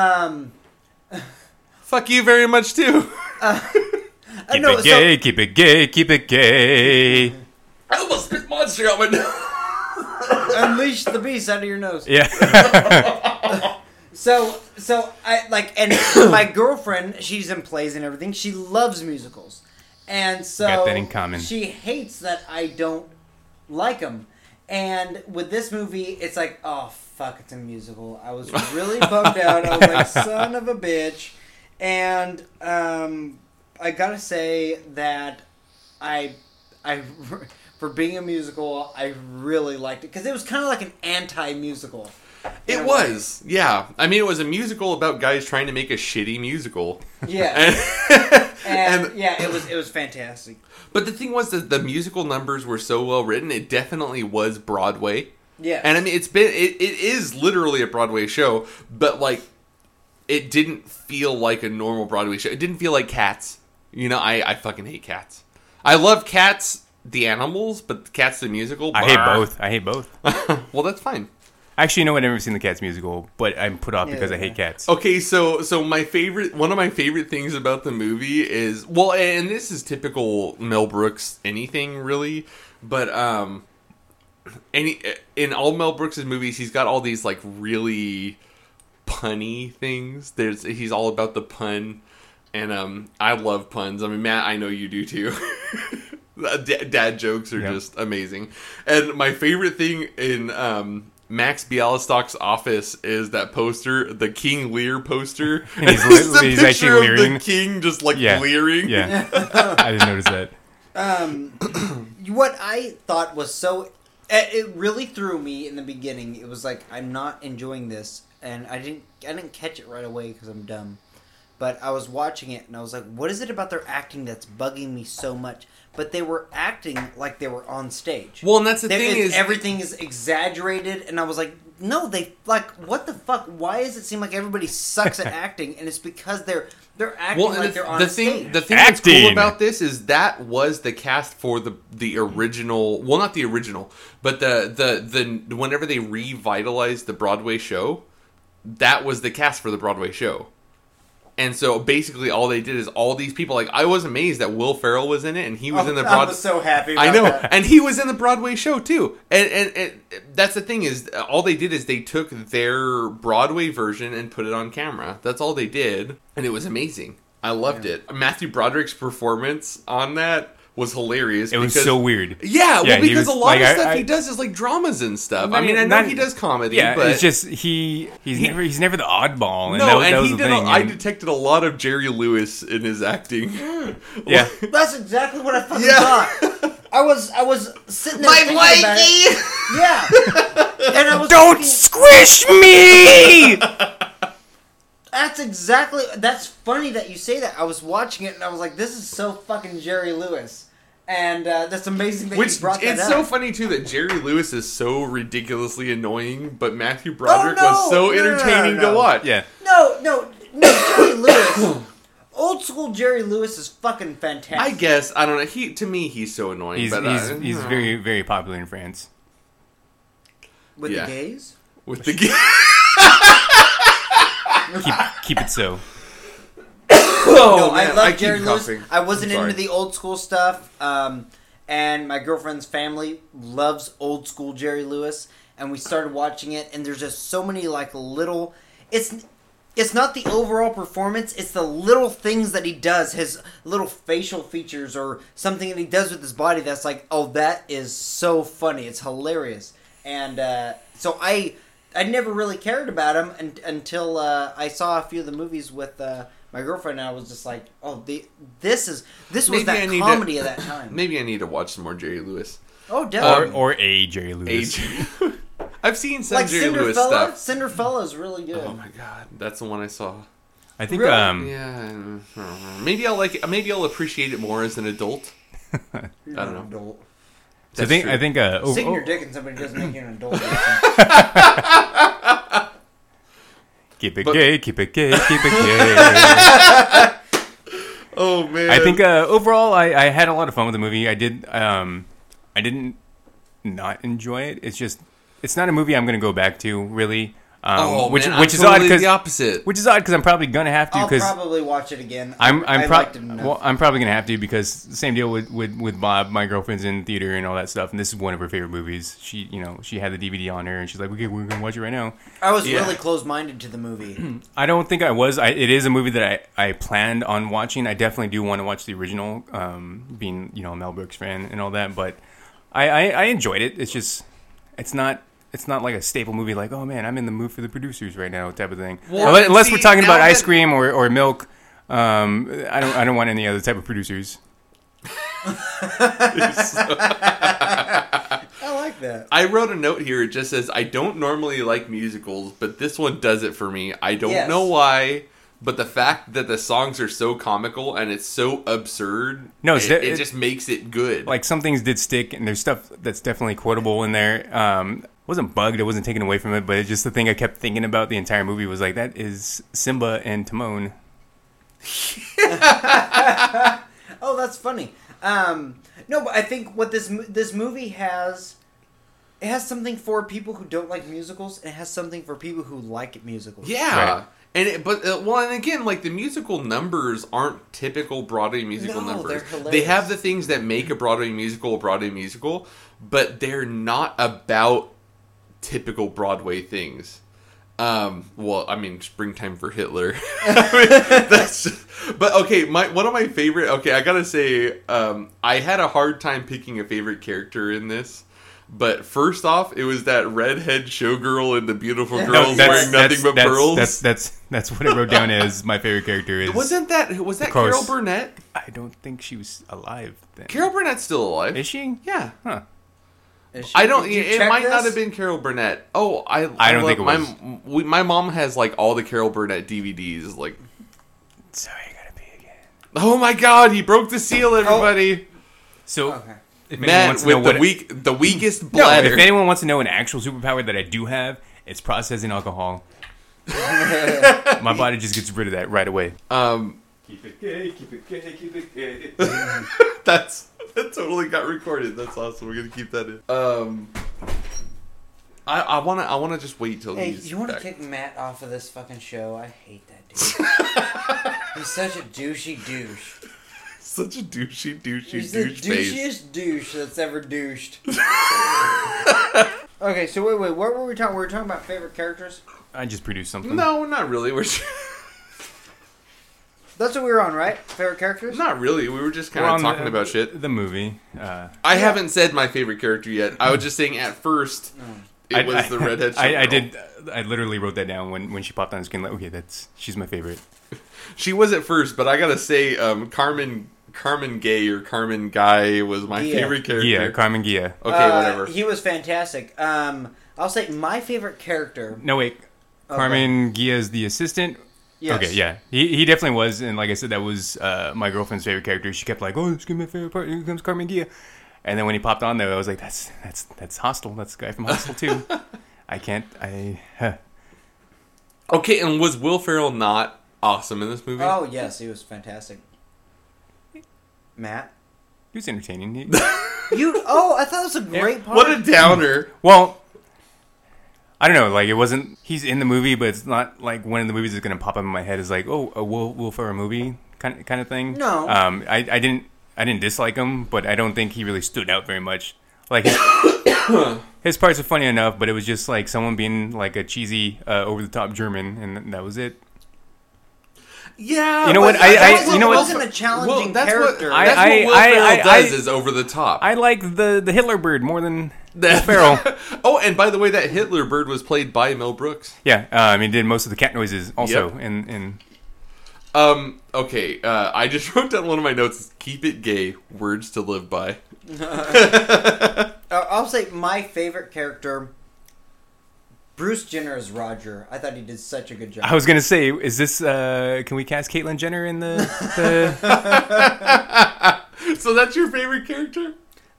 S1: Fuck you very much too.
S3: Keep it gay, keep it gay, keep it gay.
S1: I almost spit monster out my nose.
S2: Unleash the beast out of your nose.
S3: Yeah.
S2: So I like, and my girlfriend, she's in plays and everything. She loves musicals, and so
S3: Got that in common.
S2: she hates that I don't like them. And with this movie, it's like, oh fuck, it's a musical. I was really bummed out. I was like, son of a bitch. And I gotta say that I for being a musical, I really liked it because it was kind of like an anti-musical.
S1: It was, yeah. I mean, it was a musical about guys trying to make a shitty musical.
S2: Yeah, and yeah, it was fantastic.
S1: But the thing was that the musical numbers were so well written. It definitely was Broadway.
S2: Yeah,
S1: and I mean, it is literally a Broadway show, but like, it didn't feel like a normal Broadway show. It didn't feel like Cats. I fucking hate Cats. I love Cats, the animals, but Cats, the musical.
S3: I hate both.
S1: Well, that's fine.
S3: Actually, I've never seen the Cats musical, but I'm put off because I hate cats.
S1: Okay, so one of my favorite things about the movie is, well, and this is typical Mel Brooks anything really, but in all Mel Brooks' movies, he's got all these like really punny things. He's all about the pun, and I love puns. I mean, Matt, I know you do too. Dad jokes are just amazing, and my favorite thing in Max Bialystok's office is that poster, the King Lear poster.
S3: And he's actually leering.
S1: The king just like leering.
S3: Yeah, I didn't notice that.
S2: What I thought was so, it really threw me in the beginning. It was like, I'm not enjoying this, and I didn't catch it right away because I'm dumb. But I was watching it and I was like, what is it about their acting that's bugging me so much? But they were acting like they were on stage.
S1: Well, and that's the thing is,
S2: everything is exaggerated, and I was like, no, they like, what the fuck? Why does it seem like everybody sucks at acting? And it's because they're acting like they're on stage.
S1: The thing that's cool about this is that was the cast for the original. Well, not the original, but the whenever they revitalized the Broadway show, that was the cast for the Broadway show. And so basically all they did is all these people, like, I was amazed that Will Ferrell was in it, and he was in the Broadway.
S2: I was so happy about
S1: I know,
S2: that.
S1: and he was in the Broadway show too. And that's the thing is, all they did is they took their Broadway version and put it on camera. That's all they did, and it was amazing. I loved it. Matthew Broderick's performance on that, was hilarious.
S3: It was so weird.
S1: Yeah,
S3: Yeah,
S1: well,
S3: he
S1: because
S3: was-
S1: a lot
S3: like,
S1: of
S3: I-
S1: stuff he does is like dramas and stuff. I
S3: I
S1: mean, I
S3: mean,
S1: know
S3: not-
S1: he does comedy,
S3: Yeah,
S1: but
S3: it's just he's never the oddball. And
S1: no,
S3: that
S1: and
S3: was
S1: he
S3: the
S1: did.
S3: thing.
S1: I
S3: and-
S1: detected a lot of Jerry Lewis in his acting.
S3: yeah.
S2: That's exactly what I fucking
S1: Yeah.
S2: thought. I was sitting there thinking about it. Yeah. And I was
S3: Don't
S2: thinking,
S3: squish me!
S2: that's funny that you say that. I was watching it and I was like, this is so fucking Jerry Lewis. And that's amazing that
S1: Which
S2: you brought that
S1: it's
S2: up.
S1: so funny too that Jerry Lewis is so ridiculously annoying, but Matthew Broderick
S2: no.
S1: was so
S2: No, no, no,
S1: entertaining
S2: no.
S1: to watch.
S3: Yeah.
S2: No, Jerry Lewis. Old school Jerry Lewis is fucking fantastic.
S1: I guess I don't know. To me, he's so annoying.
S3: He's
S1: but
S3: he's very very popular in France.
S2: With
S1: Yeah.
S2: the gays?
S1: with the
S3: Keep it so.
S1: oh,
S2: No,
S1: man,
S2: I love
S1: keep
S2: Jerry Lewis.
S1: coughing.
S2: I wasn't
S1: I'm sorry.
S2: into the old school stuff. And my girlfriend's family loves old school Jerry Lewis. And we started watching it, and there's just so many like little. It's not the overall performance. It's the little things that he does. His little facial features or something that he does with his body. That's like, oh, that is so funny. It's hilarious. And so I never really cared about him until I saw a few of the movies with my girlfriend, and I was just like, oh, this was
S1: Maybe
S2: that
S1: I need
S2: comedy
S1: to-
S2: of that time.
S1: Maybe I need to watch some more Jerry Lewis.
S2: Oh, definitely.
S3: Or a Jerry Lewis.
S1: Age. I've seen some
S2: like
S1: Jerry Lewis
S2: Cinderfella.
S1: stuff.
S2: Cinderfella is really good.
S1: Oh my god, that's the one I saw.
S3: I think
S2: Really?
S1: Yeah, maybe I'll like it. Maybe I'll appreciate it more as an adult.
S2: You're
S1: I don't
S2: not
S1: know.
S2: an adult.
S3: So I think
S2: Sticking your dick in somebody doesn't make you an adult.
S3: keep it
S1: But-
S3: gay, keep it gay, keep it gay.
S1: Oh man,
S3: I think overall I had a lot of fun with the movie. I didn't not enjoy it. It's not a movie I'm going to go back to really. Which
S1: man,
S3: is
S1: I'm
S3: odd
S1: totally
S3: because
S1: the opposite.
S3: which is odd because I'm probably going to have to
S2: I'll
S3: because
S2: probably watch it again.
S3: I'm
S2: I liked it enough.
S3: I'm probably gonna have to because same deal with Bob. My girlfriend's in theater and all that stuff, and this is one of her favorite movies. She had the DVD on her, and she's like, "Okay, we're gonna watch it right now."
S2: I was
S1: Yeah.
S2: really close-minded to the movie.
S3: I don't think I was. It is a movie that I planned on watching. I definitely do want to watch the original, being a Mel Brooks fan and all that. But I enjoyed it. It's just it's not like a staple movie like, oh man, I'm in the mood for the producers right now type of thing.
S1: Well,
S3: Unless
S1: see,
S3: we're talking about
S1: now
S3: ice
S1: that-
S3: cream or milk. I don't want any other type of producers.
S2: I like that.
S1: I wrote a note here. It just says, I don't normally like musicals, but this one does it for me. I don't
S2: Yes.
S1: know why, but the fact that the songs are so comical and it's so absurd,
S3: No,
S1: it just makes it good.
S3: Like some things did stick, and there's stuff that's definitely quotable in there. Wasn't bugged, it wasn't taken away from it, but it's just the thing I kept thinking about the entire movie was like, that is Simba and Timon.
S2: Oh, that's funny. No, but I think what this movie has, it has something for people who don't like musicals, and it has something for people who like musicals.
S1: yeah.
S3: Right.
S1: And and again, like the musical numbers aren't typical Broadway musical
S2: No,
S1: numbers.
S2: they're hilarious.
S1: They have the things that make a Broadway musical, but they're not about typical Broadway things. Well, I mean, Springtime for Hitler. But okay, one of my favorite. Okay, I gotta say, I had a hard time picking a favorite character in this. But first off, it was that redhead showgirl and the beautiful girls wearing nothing but pearls.
S3: That's what I wrote down as my favorite character is.
S1: Was that
S3: course.
S1: Carol Burnett?
S3: I don't think she was alive then.
S1: Carol Burnett's still alive.
S3: Is she?
S1: Yeah.
S3: Huh.
S2: Is she-
S1: I don't.
S2: did you
S1: It
S2: check
S1: might not
S2: this?
S1: have been Carol Burnett. Oh, I
S3: don't think it was.
S1: My mom has like all the Carol Burnett DVDs. Like,
S3: Sorry, I gotta pee again.
S1: oh my God, he broke the seal, everybody.
S3: So,
S2: Okay.
S3: if anyone
S1: Matt
S3: wants to know
S1: with
S3: what
S1: the weakest
S3: no,
S1: bladder.
S3: if anyone wants to know an actual superpower that I do have, it's processing alcohol. My body just gets rid of that right away.
S4: Keep it gay, keep it gay, keep it gay.
S1: that totally got recorded. That's awesome. We're gonna keep that in. I wanna just wait till
S2: Hey,
S1: he's
S2: you want to
S1: back.
S2: kick Matt off of this fucking show? I hate that dude. He's such a douchey douche.
S1: Such a douchey
S2: He's the
S1: douche face.
S2: douchiest douche that's ever douched. Okay, so wait, what were we talking? We were talking about favorite characters.
S3: I just produced something.
S1: No, not really. We're
S2: That's what we were on, right? Favorite characters?
S1: Not really. We were just kind
S3: We're
S1: of
S3: on
S1: talking about shit.
S3: The movie.
S1: I haven't said my favorite character yet. I was just saying at first it was the redhead.
S3: I
S1: showgirl.
S3: did. I literally wrote that down when she popped on the screen. Like, okay, she's my favorite.
S1: She was at first, but I gotta say, Carmen Gay or Carmen Guy was my
S2: Gia.
S1: favorite character.
S3: Gia, Carmen Gia.
S1: Okay, whatever.
S2: He was fantastic. I'll say my favorite character.
S3: No, wait. Carmen Gia is the assistant.
S2: Yes.
S3: Okay, yeah. He definitely was, and like I said, that was my girlfriend's favorite character. She kept like, oh, this is my favorite part. Here comes Carmen Gia. And then when he popped on there, I was like, that's Hostel. That's the guy from Hostel too.
S1: Okay, and was Will Ferrell not awesome in this movie?
S2: Oh yes, he was fantastic. Matt,
S3: He was entertaining.
S2: you? Oh, I thought it was a great part.
S1: What a downer.
S3: Well, I don't know. Like, it wasn't. He's in the movie, but it's not like one of the movies that's gonna pop up in my head is like, oh, a Will Ferrell movie kind of thing.
S2: No.
S3: I didn't dislike him, but I don't think he really stood out very much. Like his parts are funny enough, but it was just like someone being like a cheesy, over the top German, and that was it.
S1: Yeah,
S3: You know what?
S2: It
S3: you know what?
S2: wasn't a challenging
S1: that's
S2: character.
S1: What, that's what Will Ferrell does is over the top.
S3: I like the Hitler bird more than Will Ferrell.
S1: Oh, and by the way, that Hitler bird was played by Mel Brooks.
S3: Yeah, he did most of the cat noises also.
S1: Yep.
S3: In
S1: Okay, I just wrote down one of my notes. Keep it gay. Words to live by.
S2: I'll say my favorite character, Bruce Jenner as Roger. I thought he did such a good job.
S3: I was gonna say, is this? Can we cast Caitlyn Jenner in the?
S1: So that's your favorite character?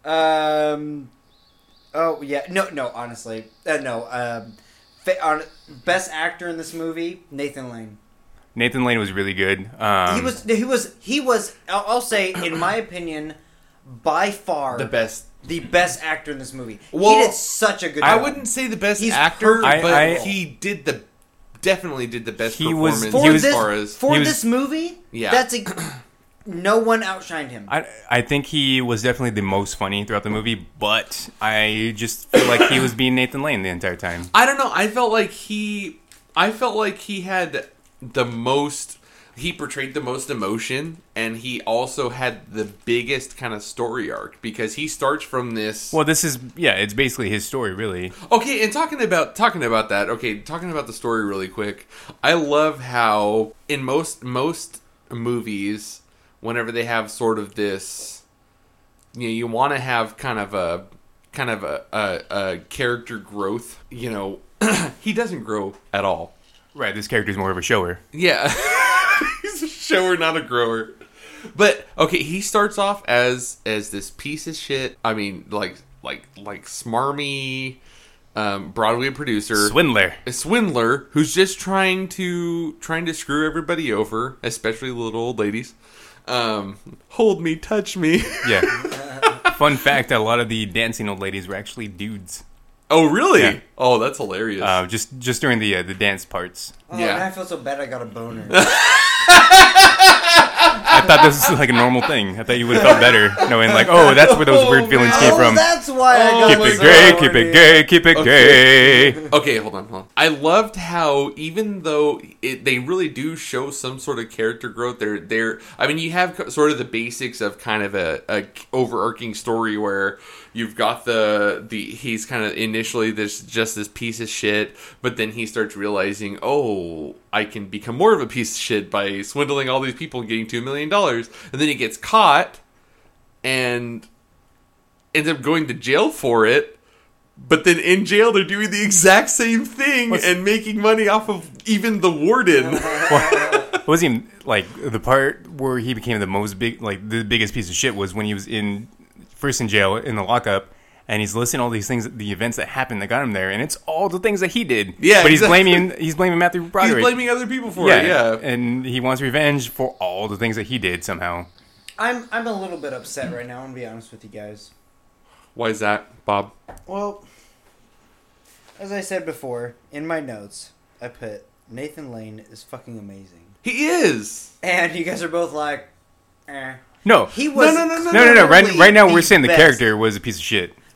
S2: Oh yeah. No. Honestly, no. Best actor in this movie, Nathan Lane.
S3: Nathan Lane was really good.
S2: He was. I'll say, in my opinion, by far
S1: The best.
S2: the best actor in this movie.
S1: Well,
S2: he did such a good job.
S1: I wouldn't say the best
S2: He's
S1: actor,
S2: perfect.
S1: but he definitely did the best
S3: He was-
S1: performance
S3: he was-
S1: as far as...
S2: this movie.
S1: Yeah.
S2: No one outshined him.
S3: I think he was definitely the most funny throughout the movie, but I just feel like he was being Nathan Lane the entire time.
S1: I don't know. I felt like he had the most... He portrayed the most emotion, and he also had the biggest kind of story arc, because he starts from this...
S3: Well, it's basically his story, really.
S1: Okay, and talking about that. Okay, talking about the story really quick. I love how in most movies, whenever they have sort of this, you want to have kind of a character growth. He doesn't grow at all.
S3: Right, this character's more of a shower.
S1: Yeah, he's a shower, not a grower. But okay, he starts off as this piece of shit. I mean, like smarmy Broadway producer,
S3: Swindler.
S1: a swindler who's just trying to screw everybody over, especially the little old ladies. Hold me, touch me.
S3: Yeah. Fun fact, a lot of the dancing old ladies were actually dudes.
S1: Oh, really?
S3: Yeah.
S1: Oh, that's hilarious.
S3: Just during the dance parts.
S2: Oh,
S1: Yeah.
S2: man, I feel so bad. I got a boner.
S3: I thought this was like a normal thing. I thought you would have felt better knowing, like, oh, that's where those weird feelings came from.
S2: That's why I got
S3: Keep it
S2: so
S3: gay,
S2: horny.
S3: keep it gay, keep it gay.
S1: Okay, hold on. I loved how even though they really do show some sort of character growth, they're I mean, you have sort of the basics of kind of a overarching story where you've got the he's kind of initially this piece of shit, but then he starts realizing, oh, I can become more of a piece of shit by swindling all these people and getting $2 million, and then he gets caught and ends up going to jail for it. But then in jail, they're doing the exact same thing and making money off of even the warden.
S3: It wasn't even, like, the part where he became the biggest piece of shit was when he was first in jail, in the lockup, and he's listing all these things, the events that happened that got him there, and it's all the things that he did.
S1: Yeah,
S3: but
S1: exactly.
S3: he's blaming Matthew Broderick.
S1: He's blaming other people for it, yeah.
S3: And he wants revenge for all the things that he did somehow.
S2: I'm a little bit upset right now. I'm gonna be honest with you guys.
S1: Why is that, Bob?
S2: Well, as I said before, in my notes, I put Nathan Lane is fucking amazing,
S1: He is.
S2: and you guys are both like, eh.
S3: No.
S2: He was
S3: No. Right now, we're saying the
S2: best.
S3: character was a piece of shit.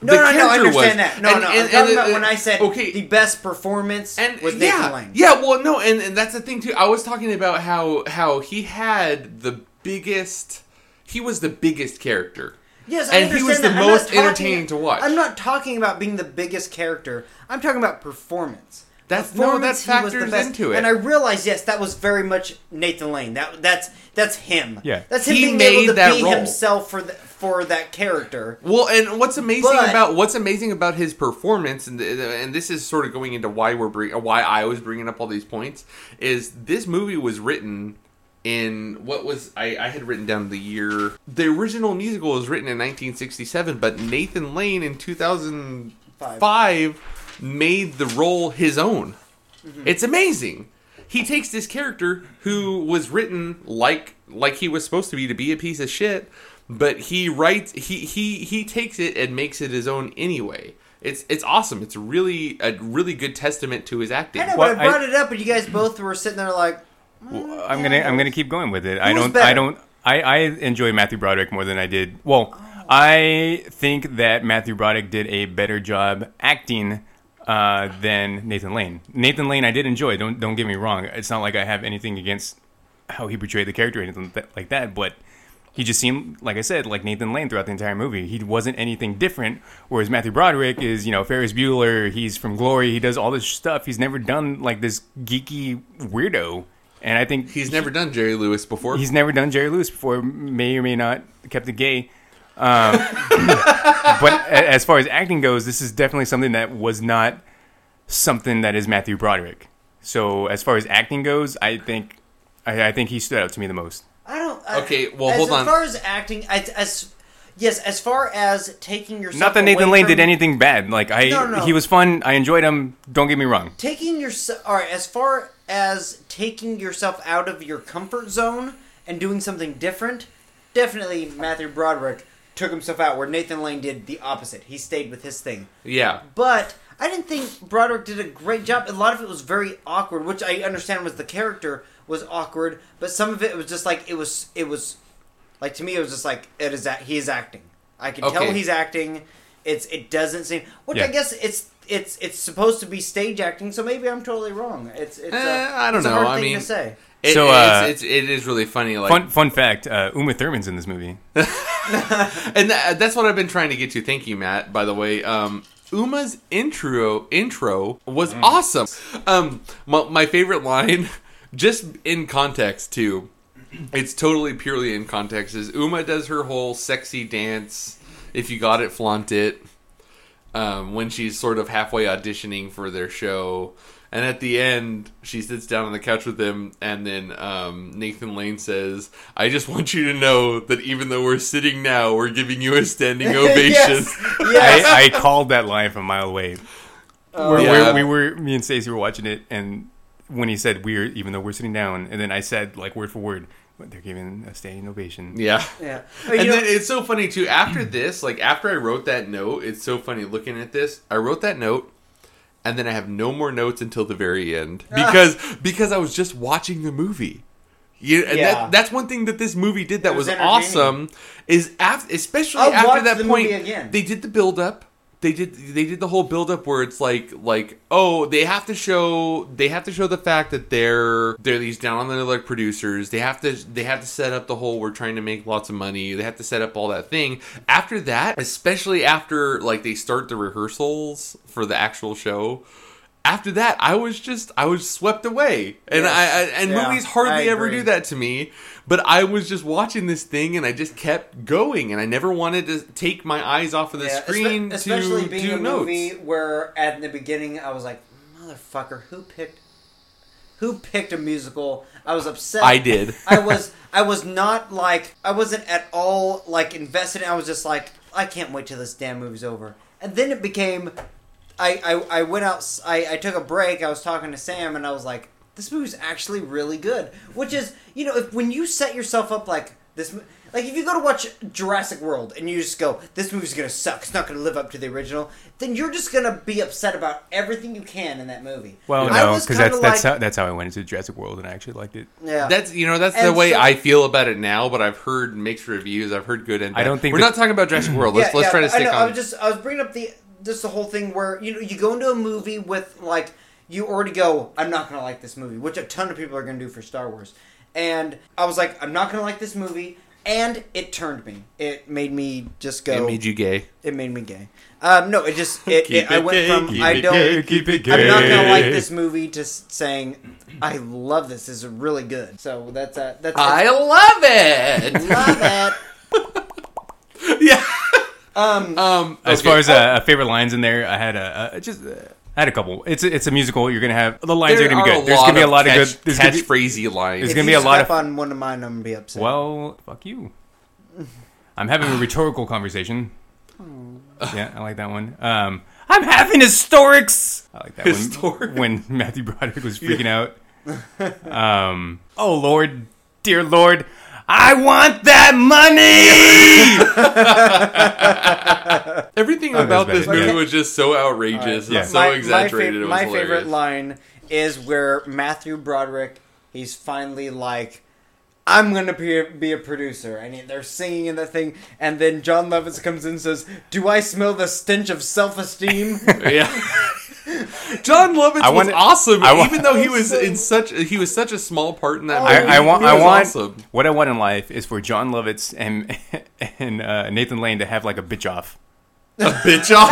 S2: No,
S1: the
S2: no, I
S1: character
S2: understand
S1: was.
S2: that. No, no, I'm talking about when I said the best performance was Nathan Lane.
S1: Yeah, well, no, and that's the thing too. I was talking about how he had the biggest. He was the biggest character.
S2: Yes, I
S1: and
S2: understand
S1: he was the
S2: that.
S1: most entertaining to watch.
S2: I'm not talking about being the biggest character. I'm talking about performance.
S1: That
S2: Performance, he was the
S1: factors
S2: best.
S1: into it.
S2: And I realized, yes, that was very much Nathan Lane. That's him.
S3: Yeah.
S2: That's him
S1: He
S2: being
S1: made
S2: able to
S1: that
S2: be
S1: role.
S2: himself for that character.
S1: Well, and what's amazing
S2: But-
S1: about his performance, and this is sort of going into why why I was bringing up all these points, is this movie was written in I had written down the year. The original musical was written in 1967, but Nathan Lane in 2005 made the role his own. Mm-hmm. It's amazing. He takes this character who was written like he was supposed to be a piece of shit, but he takes it and makes it his own anyway. It's awesome. It's a really good testament to his acting.
S2: I know, but I brought it up, and you guys both were sitting there like,
S3: I'm gonna keep going with it.
S2: Better?
S3: I enjoy Matthew Broderick more than I did. Well, I think that Matthew Broderick did a better job acting than Nathan Lane. Nathan Lane I did enjoy. Don't get me wrong. It's not like I have anything against how he portrayed the character or anything like that, but he just seemed, like I said, like Nathan Lane throughout the entire movie. He wasn't anything different, whereas Matthew Broderick is, Ferris Bueller, he's from Glory, he does all this stuff. He's never done, like, this geeky weirdo. And I think...
S1: He's never done Jerry Lewis before.
S3: He's never done Jerry Lewis before, may or may not kept it gay. But as far as acting goes, this is definitely something that was not something that is Matthew Broderick. So as far as acting goes, I think he stood out to me the most.
S1: Okay, well, hold on.
S2: As far as acting, as far as taking yourself
S3: not that Nathan
S2: away
S3: Lane
S2: from,
S3: did anything bad. Like
S2: No.
S3: he was fun. I enjoyed him. Don't get me wrong.
S2: All right, as far as taking yourself out of your comfort zone and doing something different, definitely Matthew Broderick took himself out, where Nathan Lane did the opposite. He stayed with his thing.
S1: Yeah.
S2: But I didn't think Broderick did a great job. A lot of it was very awkward, which I understand was the character was awkward, but some of it was just like it was like, to me it was just like he is acting. I can tell he's acting. It doesn't seem, which I guess it's supposed to be stage acting, so maybe I'm totally wrong.
S1: I don't
S2: it's a
S1: know.
S2: hard thing to say.
S1: It is really funny. Like,
S3: fun fact: Uma Thurman's in this movie,
S1: and that's what I've been trying to get to. Thank you, Matt. By the way, Uma's intro was awesome. My favorite line, just in context too, it's totally purely in context, is Uma does her whole sexy dance. If you got it, flaunt it. When she's sort of halfway auditioning for their show. And at the end, she sits down on the couch with him, and then Nathan Lane says, "I just want you to know that even though we're sitting now, we're giving you a standing ovation."
S2: Yes.
S3: I called that line from a mile away. Me and Stacey were watching it, and when he said even though we're sitting down, and then I said, like, word for word, they're giving a standing ovation.
S1: Yeah.
S2: Yeah.
S1: And then it's so funny, too. After this, like, after I wrote that note, it's so funny looking at this. I wrote that note, and then I have no more notes until the very end. Because I was just watching the movie. That's one thing that this movie did that was awesome. Is especially after that point, they did the build-up. They did the whole build up where it's like they have to show the fact that they're these down on their luck producers. They have to set up the whole we're trying to make lots of money. They have to set up all that thing. After that, especially after like they start the rehearsals for the actual show. After that, I was swept away, and movies hardly ever do that to me. But I was just watching this thing, and I just kept going, and I never wanted to take my eyes off of the screen
S2: especially
S1: to
S2: being
S1: do
S2: a
S1: notes.
S2: movie where at the beginning I was like, "Motherfucker, who picked a musical?" I was upset.
S1: I did.
S2: I was not like, I wasn't at all like invested. I was just like, I can't wait till this damn movie's over. And then it became. I went out. I took a break. I was talking to Sam, and I was like, "This movie's actually really good." Which is, when you set yourself up like this, Like, if you go to watch Jurassic World and you just go, this movie's gonna suck, it's not gonna live up to the original, then you're just gonna be upset about everything you can in that movie.
S3: Well,
S2: I
S3: no,
S2: was
S3: because
S2: kinda
S3: that's how I went into Jurassic World, and I actually liked it.
S2: Yeah.
S1: That's the
S2: And
S1: way
S2: so-
S1: I feel about it now. But I've heard mixed reviews. I've heard good and bad.
S3: I don't think
S1: we're
S3: that-
S1: not talking about Jurassic World. Let's try to
S2: I
S1: stick
S2: know,
S1: on.
S2: I was bringing up the whole thing where, you go into a movie with, like, you already go, I'm not gonna like this movie, which a ton of people are gonna do for Star Wars. And I was like, I'm not gonna like this movie. And it turned me. It made me just go.
S1: It made you gay.
S2: It made me gay. No, it just I went from
S3: keep
S2: I
S3: it
S2: don't
S3: gay, keep it
S2: I'm not gonna
S3: gay.
S2: like this movie to saying I love this. This is really good. So that's
S1: I love it.
S2: love it.
S1: Yeah.
S3: As
S1: okay.
S3: far as favorite lines in there, I had I had a couple. It's a musical. You're gonna have the lines
S1: There
S3: are gonna be
S1: are
S3: good. There's gonna be a lot of good. There's gonna be,
S1: catchphrasey lines.
S3: There's
S2: If
S3: gonna
S2: you
S3: be a lot
S2: step
S3: of.
S2: on one of mine, I'm gonna be upset.
S3: Well, fuck you. I'm having a rhetorical conversation. Yeah, I like that one. I'm having historics. I like that
S1: Historic.
S3: one. When Matthew Broderick was freaking out. Oh Lord, dear Lord, I want that money.
S1: Everything
S3: Oh,
S1: about
S3: that's
S1: this
S3: bad.
S1: movie
S3: Okay.
S1: was just so outrageous,
S3: Yeah.
S1: and so exaggerated. It was
S2: My
S1: hilarious.
S2: favorite line is where Matthew Broderick, he's finally like, I'm gonna be a producer, and they're singing in that thing, and then John Lovitz comes in and says, "Do I smell the stench of self-esteem?"
S1: Yeah. John Lovitz
S3: I
S1: was
S3: want-
S1: awesome,
S3: I want-
S1: even though he was such a small part in that movie.
S3: I want.
S1: He
S3: I
S1: was
S3: want.
S1: awesome.
S3: What I want in life is for John Lovitz and Nathan Lane to have like a bitch off.
S1: Bitch off.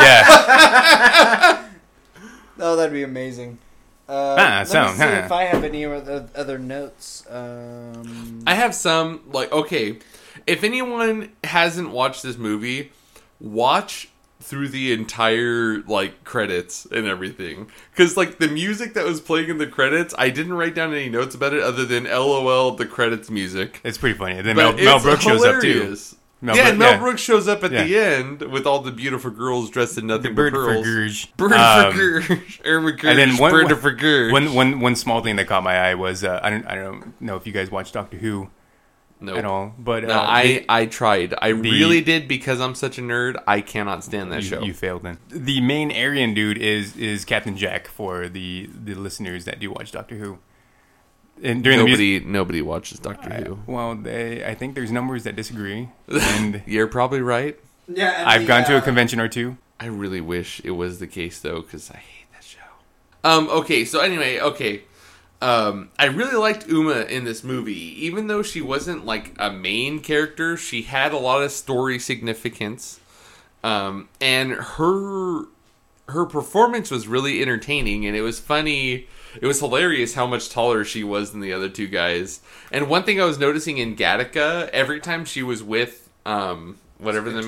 S3: Yeah.
S2: Oh, that'd be amazing. Let
S3: so,
S2: me see if I have any other notes.
S1: I have some, like, okay, if anyone hasn't watched this movie, watch through the entire, like, credits and everything. Because, like, the music that was playing in the credits, I didn't write down any notes about it other than LOL, the credits music.
S3: It's pretty funny. Then
S1: But
S3: Mel
S1: it's
S3: Brooks shows up too.
S1: hilarious.
S3: Mel
S1: Yeah,
S3: Brooks-
S1: and Mel
S3: yeah.
S1: Brooks shows up at the
S3: Yeah.
S1: end with all the beautiful girls dressed in nothing
S3: Bird
S1: but
S3: for
S1: pearls.
S3: Gurge.
S1: Bird for Gurge. Irma
S3: And then
S1: Gurge. Bird for Gurge.
S3: one small thing that caught my eye was I don't know if you guys watch Doctor Who
S1: Nope.
S3: at all, but
S1: No, I tried. I really did because I'm such a nerd. I cannot stand that show.
S3: you failed then. The main Aryan dude is Captain Jack for the listeners that do watch Doctor Who. And during the music,
S1: Nobody watches Doctor Who.
S3: well, I think there's numbers that disagree, and
S1: You're probably right.
S2: Yeah, and
S3: I've gone to a convention or two.
S1: I really wish it was the case though, because I hate that show. Okay. So anyway, okay. I really liked Uma in this movie, even though she wasn't like a main character. She had a lot of story significance, and her performance was really entertaining, and it was funny. It was hilarious how much taller she was than the other two guys. And one thing I was noticing in Gattaca, every time she was with whatever the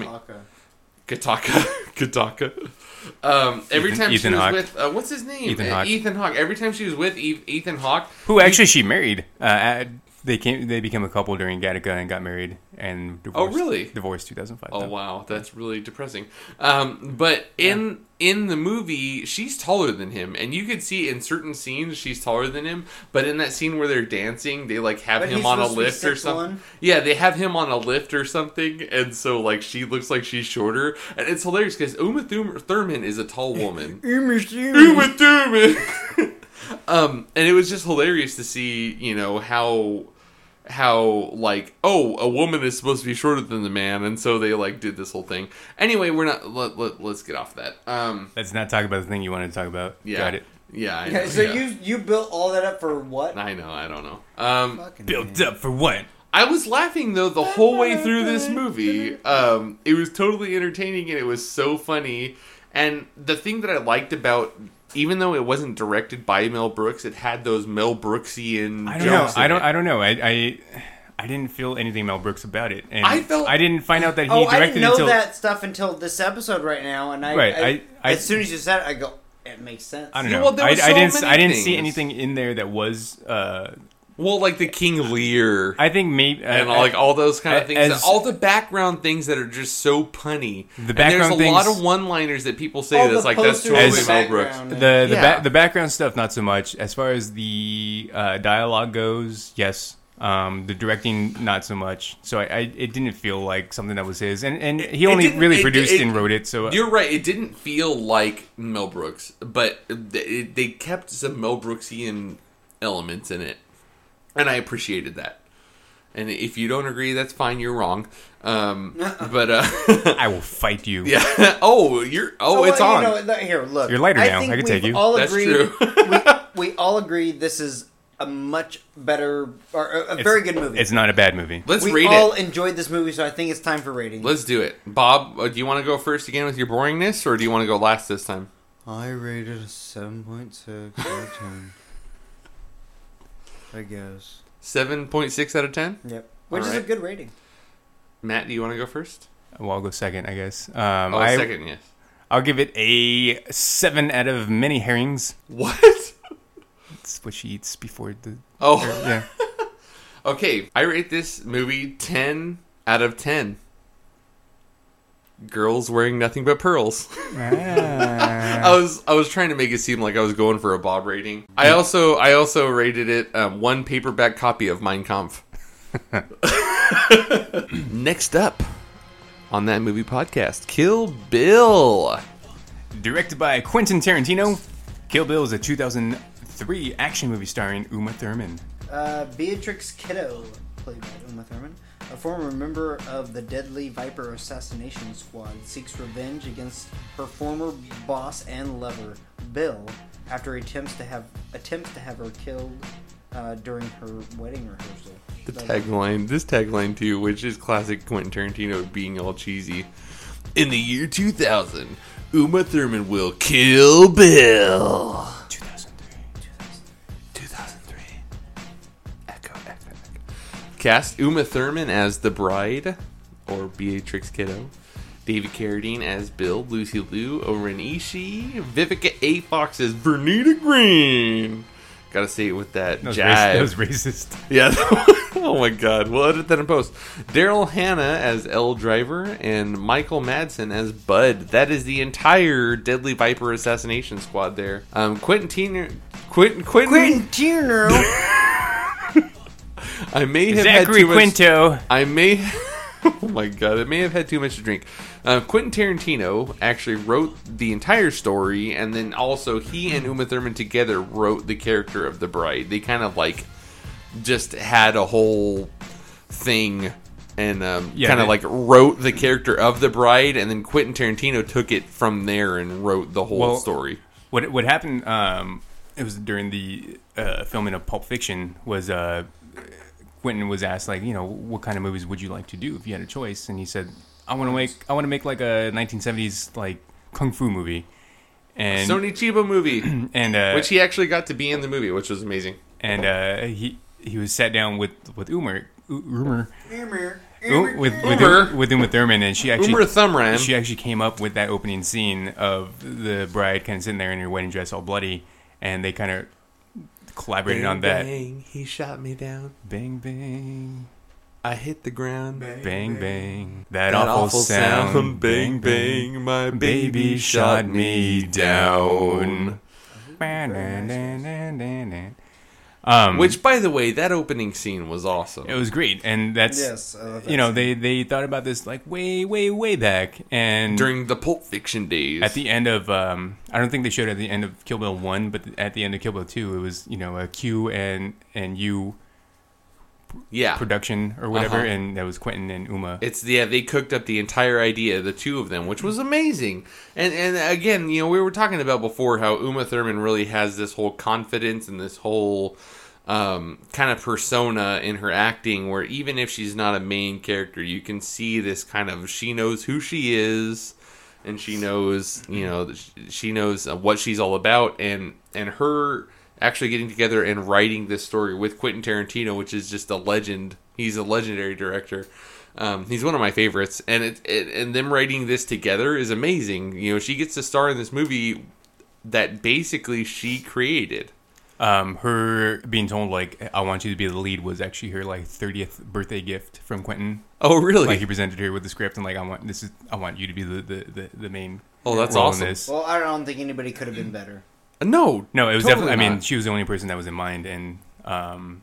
S1: Kataka. Every time
S3: Ethan
S1: she was
S3: Hawke.
S1: with what's his name?
S3: Ethan Hawke.
S1: Ethan Hawke. Every time she was with Ethan Hawke,
S3: Who actually she married. They became a couple during Gattaca and got married and divorced.
S1: Oh, really?
S3: Divorced 2005.
S1: oh wow, that's really depressing. But in the movie, she's taller than him, and you could see in certain scenes she's taller than him. But in that scene where they're dancing, they like have
S2: But
S1: him
S2: he's
S1: on a
S2: supposed to be
S1: lift or
S2: 6'1"?
S1: something. Yeah, they have him on a lift or something, and so like she looks like she's shorter, and it's hilarious because Uma Thurman is a tall woman. Uma Thurman. And it was just hilarious to see, you know, how like, oh, a woman is supposed to be shorter than the man, and so they like did this whole thing. Anyway, we're not. Let's get off that.
S3: Let's not talk about the thing you wanted to talk about.
S1: Yeah,
S3: Got it.
S1: Yeah. I know,
S2: Okay, so
S1: yeah.
S2: you built all that up for what?
S1: I know. I don't know.
S2: Fucking
S3: Built
S2: man.
S3: up for what?
S1: I was laughing though the whole way through this movie. It was totally entertaining and it was so funny. And the thing that I liked about, even though it wasn't directed by Mel Brooks, it had those Mel Brooksian.
S3: I don't know.
S1: jokes in it.
S3: I don't know. I didn't feel anything Mel Brooks about it, and
S1: I felt-
S3: I didn't find out that he
S2: Oh, I
S3: directed
S2: didn't know
S3: until
S2: that stuff until this episode right now, and
S3: Right, I-
S2: as soon as you said it, I go, it makes sense.
S3: I don't
S1: Yeah,
S3: know.
S1: well, there
S3: I,
S1: were
S3: I
S1: so
S3: didn't.
S1: many
S3: I didn't see
S1: things.
S3: anything in there that was.
S1: Well, like the King Lear.
S3: I think maybe
S1: And like all those kind of things,
S3: as-
S1: all the background things that are just so punny.
S3: The
S1: and there's
S3: background
S1: a lot
S3: things-
S1: of one-liners that people say
S2: All
S1: that's
S2: the
S1: like that's
S2: posters
S1: totally
S3: in the
S1: Mel Brooks.
S2: background.
S3: the
S1: Yeah.
S3: the background stuff not so much. As far as the dialogue goes, yes. The directing, not so much. So it didn't feel like something that was his. And he only really produced and wrote it. So
S1: you're right. It didn't feel like Mel Brooks, but they kept some Mel Brooksian elements in it, and I appreciated that. And if you don't agree, that's fine. You're wrong. But
S3: I will fight you.
S1: yeah. It's on.
S2: Here, look.
S3: You're lighter now.
S2: think
S3: I can take
S2: we've
S3: you.
S2: All
S1: That's
S2: agreed,
S1: true.
S2: we all agree this is a much better, or a very good movie.
S3: It's not a bad movie.
S1: Let's
S2: we
S1: rate
S2: all
S1: it.
S2: enjoyed this movie, so I think it's time for rating.
S1: Let's do it. Bob, do you want to go first again with your boringness, or do you want to go last this time?
S2: I rated a 7.6 out of 10. I guess.
S1: 7.6 out of 10?
S2: Yep. Which
S1: All
S2: is a
S1: right.
S2: good rating.
S1: Matt, do you want to go first?
S3: Well, I'll go second, I guess.
S1: Second, yes.
S3: I'll give it a 7 out of many herrings.
S1: What?
S3: That's what she eats before the...
S1: Oh.
S3: Yeah.
S1: Okay, I rate this movie 10 out of 10. Girls wearing nothing but pearls. I was trying to make it seem like I was going for a Bob rating. I also rated it one paperback copy of Mein Kampf. Next up on that movie podcast, Kill Bill.
S3: Directed by Quentin Tarantino, Kill Bill is a 2003 action movie starring Uma Thurman.
S2: Beatrix Kiddo, played by Uma Thurman, a former member of the Deadly Viper Assassination Squad, seeks revenge against her former boss and lover, Bill, after attempts to have her killed during her wedding rehearsal.
S1: This tagline too, which is classic Quentin Tarantino being all cheesy. In the year 2000, Uma Thurman will kill Bill. 2003. Echo. Cast Uma Thurman as the bride, or Beatrix Kiddo. David Carradine as Bill. Lucy Liu, Oren Ishii. Vivica A. Fox as Vernita Green. Gotta say it with that jive.
S3: That was racist.
S1: Yeah. Oh my god. We'll edit that in post. Daryl Hannah as L. Driver and Michael Madsen as Bud. That is the entire Deadly Viper Assassination Squad there. Quentin Tierno. I may have
S3: Zachary
S1: had too much.
S3: Quinto.
S1: I may. Oh my god! I may have had too much to drink. Quentin Tarantino actually wrote the entire story, and then also he and Uma Thurman together wrote the character of the bride. They kind of like just had a whole thing and wrote the character of the bride, and then Quentin Tarantino took it from there and wrote the whole story.
S3: What happened? It was during the filming of Pulp Fiction. Was Quentin was asked, like, what kind of movies would you like to do if you had a choice? And he said, I want to make like a 1970s like kung fu movie, and
S1: Sonny Chiba movie,
S3: and
S1: which he actually got to be in the movie, which was amazing.
S3: And he was sat down with Uma Thurman, and she actually came up with that opening scene of the bride kind of sitting there in her wedding dress all bloody, and they kind of collaborated on that.
S1: Bang, he shot me down.
S3: Bang bang,
S1: I hit the ground.
S3: Bang bang, that awful sound.
S1: Bang bang, my baby shot me down. Which, by the way, that opening scene was awesome.
S3: It was great, and that's they thought about this like way back, and
S1: during the Pulp Fiction days.
S3: At the end of I don't think they showed it at the end of Kill Bill 1, but at the end of Kill Bill 2, it was a Q and U production or whatever, and that was Quentin and Uma.
S1: They cooked up the entire idea, the two of them, which was amazing. And again, we were talking about before how Uma Thurman really has this whole confidence and this whole kind of persona in her acting, where even if she's not a main character, you can see this kind of, she knows who she is, and she knows she knows what she's all about, and her actually getting together and writing this story with Quentin Tarantino, which is just a legend. He's a legendary director. He's one of my favorites, and and them writing this together is amazing. She gets to star in this movie that basically she created.
S3: Her being told like, I want you to be the lead, was actually her like 30th birthday gift from Quentin.
S1: Oh, really?
S3: Like, he presented her with the script and like, I want you to be the main.
S1: Oh, that's
S3: role
S1: awesome.
S3: In this.
S2: Well, I don't think anybody could have been better.
S1: No,
S3: it was
S1: totally
S3: definitely.
S1: not.
S3: She was the only person that was in mind, and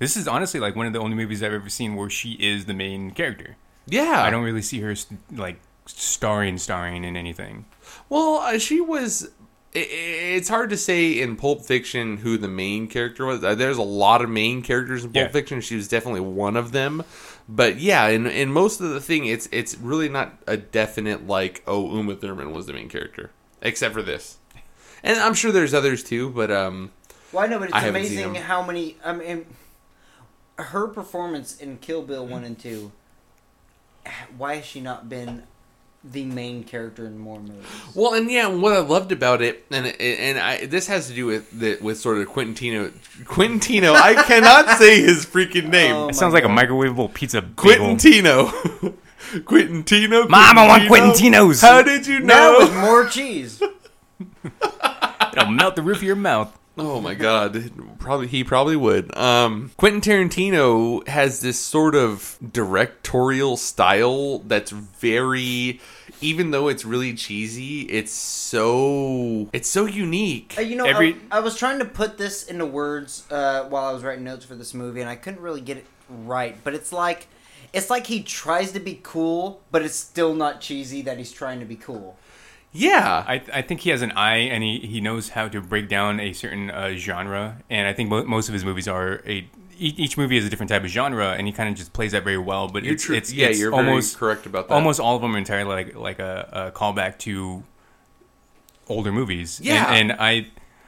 S3: This is honestly like one of the only movies I've ever seen where she is the main character.
S1: Yeah.
S3: I don't really see her like starring in anything.
S1: Well, she was. It's hard to say in Pulp Fiction who the main character was. There's a lot of main characters in Pulp Fiction. She was definitely one of them. But yeah, in most of the thing, it's really not a definite like, oh, Uma Thurman was the main character, except for this. And I'm sure there's others too, but
S2: Well, I know, but it's
S1: I haven't seen
S2: amazing
S1: them.
S2: how many. I mean, her performance in Kill Bill 1 and 2. Why has she not been the main character in more movies?
S1: Well, and yeah, what I loved about it, this has to do with sort of Quintino. I cannot say his freaking name.
S2: Oh,
S3: It sounds
S2: my
S3: like a
S2: God.
S3: microwavable pizza bagel.
S1: Quintino. Quintino.
S3: Mom, I want
S1: Quintino?
S3: Quintinos.
S1: How did you
S2: Now with
S1: know?
S2: more cheese.
S3: It'll melt the roof of your mouth.
S1: Oh my god, he probably would. Quentin Tarantino has this sort of directorial style that's very, even though it's really cheesy, it's so unique.
S2: You know,
S3: Every-
S2: I was trying to put this into words while I was writing notes for this movie, and I couldn't really get it right. But it's like he tries to be cool, but it's still not cheesy that he's trying to be cool.
S1: Yeah,
S3: I think he has an eye, and he knows how to break down a certain genre. And I think most of his movies are each movie is a different type of genre, and he kind of just plays that very well. But it's
S1: you're
S3: almost
S1: very correct about that.
S3: almost all of them are entirely like a callback to older movies.
S1: Yeah.
S3: and I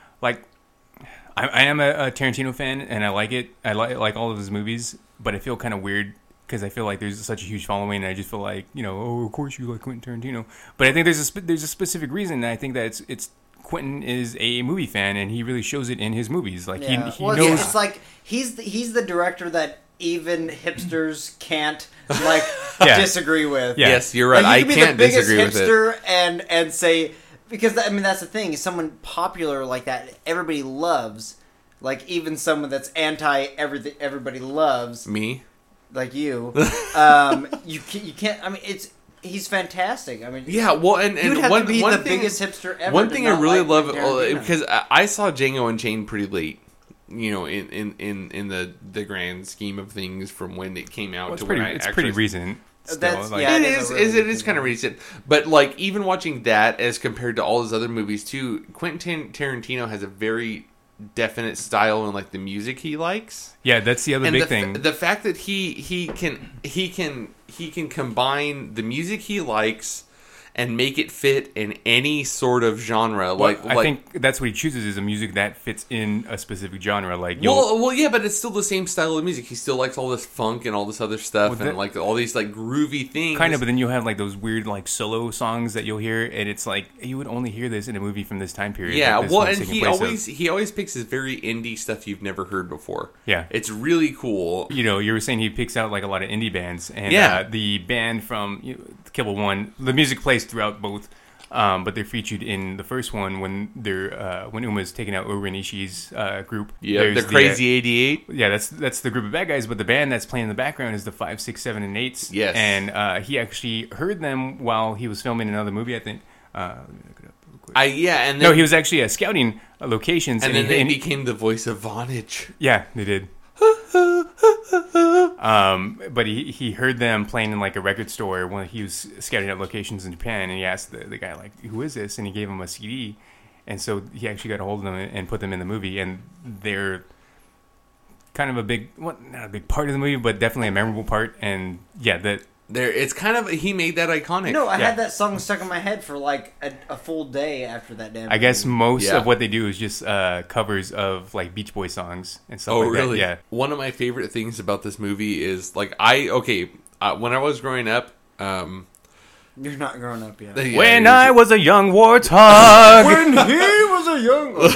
S3: am a Tarantino fan, and I like it. I like all of his movies, but I feel kind of weird because I feel like there's such a huge following, and I just feel like, oh, of course you like Quentin Tarantino. But I think there's a specific reason, and I think that it's Quentin is a movie fan, and he really shows it in his movies. Like he
S2: well,
S3: knows.
S2: it's like he's the director that even hipsters can't like
S3: Yeah.
S2: disagree with.
S3: Yeah.
S1: Yes, you're right.
S2: Like,
S1: I
S2: you can be
S1: can't
S2: the biggest
S1: disagree with it.
S2: hipster and say, because I mean that's the thing. Someone popular like that, everybody loves. Like even someone that's anti everything, everybody loves.
S1: Me?
S2: Like you, you can't. I mean, he's fantastic. I mean,
S1: Yeah, well, and
S2: you'd have
S1: one,
S2: to be
S1: one
S2: the
S1: thing,
S2: biggest hipster ever.
S1: One
S2: to
S1: thing I
S2: not
S1: really
S2: like
S1: love,
S2: Tarantino.
S1: because I saw Django Unchained pretty late, in the grand scheme of things from when it came out
S3: Well,
S1: to
S3: it's
S1: when
S3: pretty,
S1: I
S3: it's
S1: actually...
S3: pretty recent. Still.
S2: That's-
S3: Like,
S2: yeah.
S1: It
S2: It
S1: is,
S2: is a really
S1: it is
S2: good
S1: kind of
S2: movie.
S1: recent, but like even watching that as compared to all his other movies too, Quentin Tarantino has a very definite style in like the music he likes.
S3: yeah, that's the other
S1: And
S3: big
S1: the,
S3: thing.
S1: the fact that he can combine the music he likes and make it fit in any sort of genre.
S3: Well, I think that's what he chooses is a music that fits in a specific genre. Like
S1: well, yeah, but it's still the same style of music. He still likes all this funk and all this other stuff,
S3: Well,
S1: and like all these like groovy things.
S3: kind of, but then you'll have like those weird like solo songs that you'll hear, and it's like you would only hear this in a movie from this time period.
S1: Yeah,
S3: that this
S1: well,
S3: one's
S1: and
S3: taking place of.
S1: he always picks his very indie stuff you've never heard before.
S3: Yeah.
S1: It's really cool.
S3: You were saying he picks out like a lot of indie bands, and
S1: Yeah.
S3: the band from Kill Bill 1, the music plays throughout both, but they're featured in the first one when when Uma's taking out Uru Nishi's group.
S1: Yeah,
S3: There's
S1: the Crazy 88.
S3: Yeah, that's the group of bad guys, but the band that's playing in the background is the 5, 6, 7, and 8s.
S1: Yes.
S3: And he actually heard them while he was filming another movie, I think. Let me look it up real quick.
S1: And then,
S3: No, he was actually scouting locations.
S1: and then
S3: he,
S1: they
S3: and-
S1: became the voice of Vonage.
S3: yeah, they did. But he heard them playing in like a record store when he was scouting out locations in Japan, and he asked the guy like, "Who is this?" And he gave him a CD, and so he actually got a hold of them and put them in the movie, and they're kind of a big, well, not a big part of the movie, but definitely a memorable part. And yeah, that
S1: It's kind of, he made that iconic.
S2: No, I
S3: Yeah.
S2: had that song stuck in my head for like a full day after that damn.
S3: I guess
S2: movie.
S3: most
S1: Yeah.
S3: of what they do is just covers of like Beach Boy songs and stuff
S1: Oh,
S3: like
S1: really?
S3: that. Yeah.
S1: One of my favorite things about this movie is like when I was growing up,
S2: You're not grown up yet.
S1: yeah,
S3: When
S1: you're-
S3: I was a young warthog.
S2: When he was a young.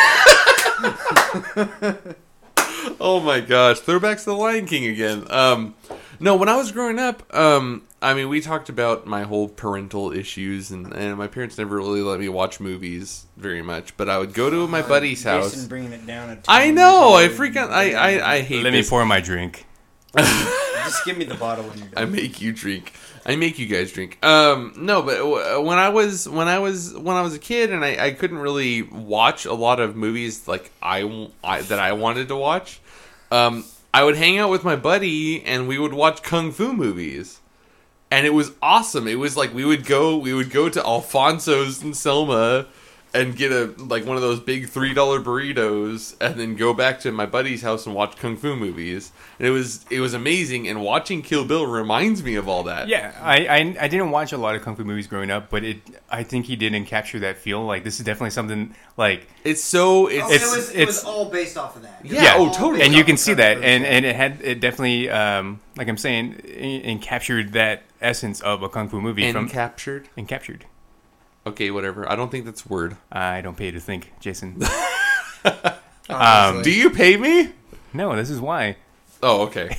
S1: Oh my gosh, throwbacks to the Lion King again. No, when I was growing up, I mean, we talked about my whole parental issues, and my parents never really let me watch movies very much. But I would go to my buddy's house.
S2: Jason bringing it down.
S1: I know, I freaking, I hate
S3: Let me
S1: this.
S3: pour my drink.
S2: Just give me the bottle when you're
S1: I
S2: done.
S1: make you drink. I make you guys drink. No, but when I was a kid and I couldn't really watch a lot of movies like that I wanted to watch. I would hang out with my buddy and we would watch kung fu movies. And it was awesome. It was like we would go to Alfonso's in Selma and get one of those big $3 burritos and then go back to my buddy's house and watch kung fu movies. And it was amazing, and watching Kill Bill reminds me of all that.
S3: Yeah, I didn't watch a lot of kung fu movies growing up, but I think he didn't capture that feel. Like, this is definitely something like
S2: It was all based off of that.
S1: Yeah, totally.
S3: and you can see that, and it definitely like I'm saying, and captured that essence of a kung fu movie
S1: Captured. Okay, whatever. I don't think that's a word.
S3: I don't pay you to think, Jason.
S1: Do you pay me?
S3: No, this is why.
S1: Oh, okay.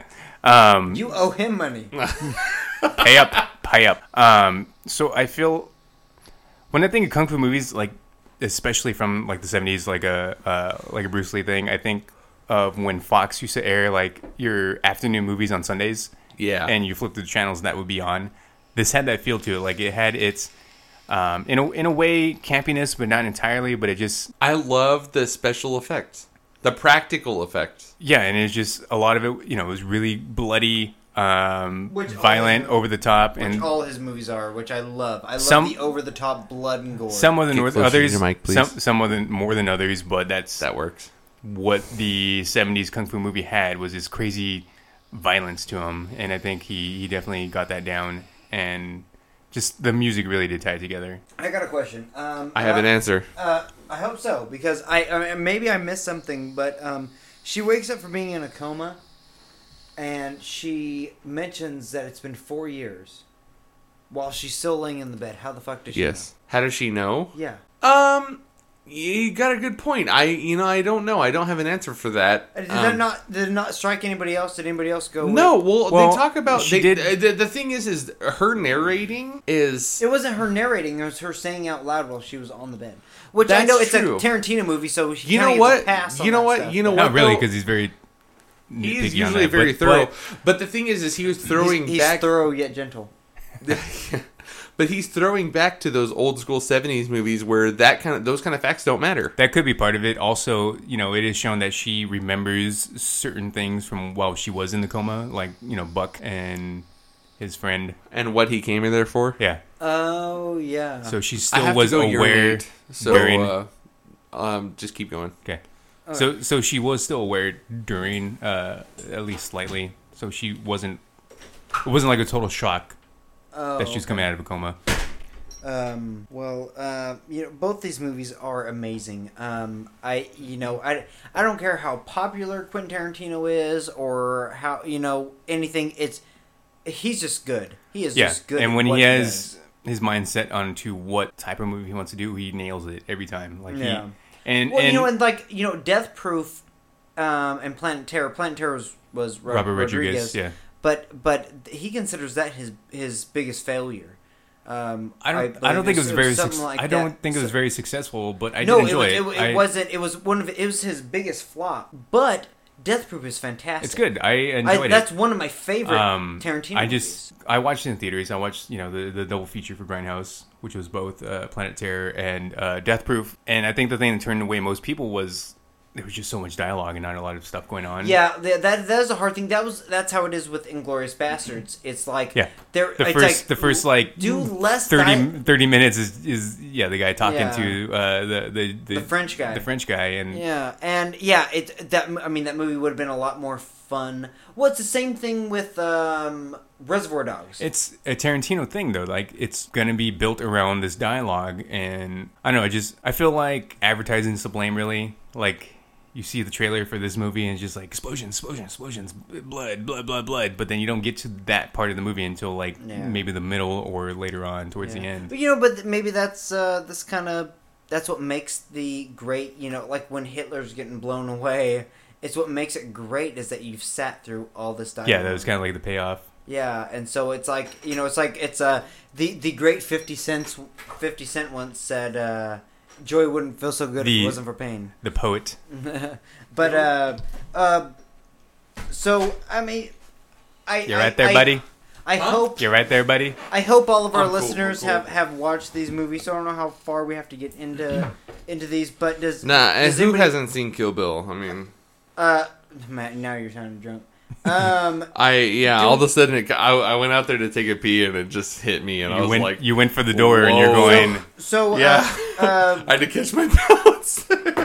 S2: You owe him money.
S3: Pay up. So I feel when I think of kung fu movies, like especially from like the 70s, like a Bruce Lee thing, I think of when Fox used to air like your afternoon movies on Sundays.
S1: Yeah.
S3: And you flip through the channels and that would be on. This had that feel to it. Like it had its in a way campiness, but not entirely. But it just
S1: I love the special effects, the practical effects.
S3: Yeah, and it's just a lot of it. It was really bloody,
S2: Which
S3: violent, over the top,
S2: Which
S3: and
S2: all his movies are, which I love. I love
S3: Some-
S2: the over the top blood and gore.
S3: some more than
S1: Get closer to
S3: others.
S1: your mic, please.
S3: Some more than others, but
S1: That works.
S3: what the 70s kung fu movie had was this crazy violence to him, and I think he definitely got that down, and just the music really did tie it together.
S2: I got a question.
S1: I have an answer.
S2: I hope so, because I maybe I missed something, but she wakes up from being in a coma, and she mentions that it's been 4 years while she's still laying in the bed. How the fuck does she
S1: Yes. How does she know?
S2: know? Yeah.
S1: You got a good point. I don't know. I don't have an answer for that.
S2: Did it not strike anybody else? Did anybody else go?
S1: No.
S2: with-
S1: Well, they talk about.
S3: she
S1: They,
S3: did-
S1: the thing is her narrating is.
S2: It wasn't her narrating. It was her saying out loud while she was on the bed. Which I
S1: That's
S2: know it's
S1: true.
S2: a Tarantino movie, so she
S1: You know
S2: kinda
S1: what?
S2: gets a pass on
S1: You know
S2: that
S1: what?
S2: stuff.
S1: You know
S3: Not
S1: what?
S3: really,
S1: though?
S3: because he's very.
S1: He's
S3: nitpicky on
S1: usually
S3: that,
S1: very
S3: but-
S1: thorough. But the thing is he was throwing
S2: He's
S1: back.
S2: thorough yet gentle.
S1: But he's throwing back to those old school '70s movies where those kind of facts don't matter.
S3: That could be part of it. Also, it is shown that she remembers certain things from while she was in the coma, like, Buck and his friend.
S1: And what he came in there for.
S3: Yeah.
S2: Oh yeah.
S3: So she
S1: I
S3: still
S1: have
S3: was
S1: to go
S3: aware.
S1: urinate, so
S3: during-
S1: just keep going.
S3: Okay. So she was still aware during, at least slightly. So she wasn't. It wasn't like a total shock that she was coming out of a coma.
S2: Both these movies are amazing. I don't care how popular Quentin Tarantino is or how anything. He's just good. He is just good.
S3: And
S2: at
S3: when
S2: what
S3: he has
S2: does.
S3: his mind set onto what type of movie he wants to do, he nails it every time. Like
S2: Yeah. Death Proof, and Planet Terror. Planet Terror was
S3: Robert Rodriguez. Yeah.
S2: But he considers that his biggest failure.
S3: I don't think it was very. I don't think it was very successful, but I did enjoy it.
S2: It wasn't. It was it was his biggest flop. But Death Proof is fantastic.
S3: It's good. I enjoyed it.
S2: That's one of my favorite Tarantino movies.
S3: I watched it in theaters. I watched the double feature for Grindhouse, which was both Planet Terror and Death Proof. And I think the thing that turned away most people was there was just so much dialogue and not a lot of stuff going on.
S2: Yeah, that is a hard thing. That's how it is with Inglourious Bastards. It's like
S3: the first
S2: do less
S3: 30 minutes is the guy talking to the
S2: French guy.
S3: The French guy and
S2: that movie would have been a lot more fun. Well, it's the same thing with Reservoir Dogs.
S3: It's a Tarantino thing though. Like it's gonna be built around this dialogue, and I don't know. I feel like advertising's to blame really. Like you see the trailer for this movie and it's just like explosions, blood, but then you don't get to that part of the movie until maybe the middle or later on towards the end.
S2: But maybe that's what makes the great. Like when Hitler's getting blown away, it's what makes it great is that you've sat through all this dialogue.
S3: Yeah, that was kind of like the payoff.
S2: Yeah, and so it's like it's the great 50 Cent once said. Joy wouldn't feel so good if it wasn't for pain.
S3: The poet.
S2: But so I mean,
S3: you're right there, buddy.
S2: I hope
S3: you're right there, buddy.
S2: I hope all of our
S1: Cool,
S2: listeners
S1: cool.
S2: have watched these movies. So I don't know how far we have to get into these, but does
S1: and
S2: does
S1: who
S2: anybody-
S1: hasn't seen Kill Bill? I mean,
S2: Matt, now you're sounding drunk.
S1: All of a sudden I went out there to take a pee and it just hit me and I was like,
S3: you went for the door and you're
S1: whoa.
S3: going.
S2: So
S1: yeah. I had to catch my balance.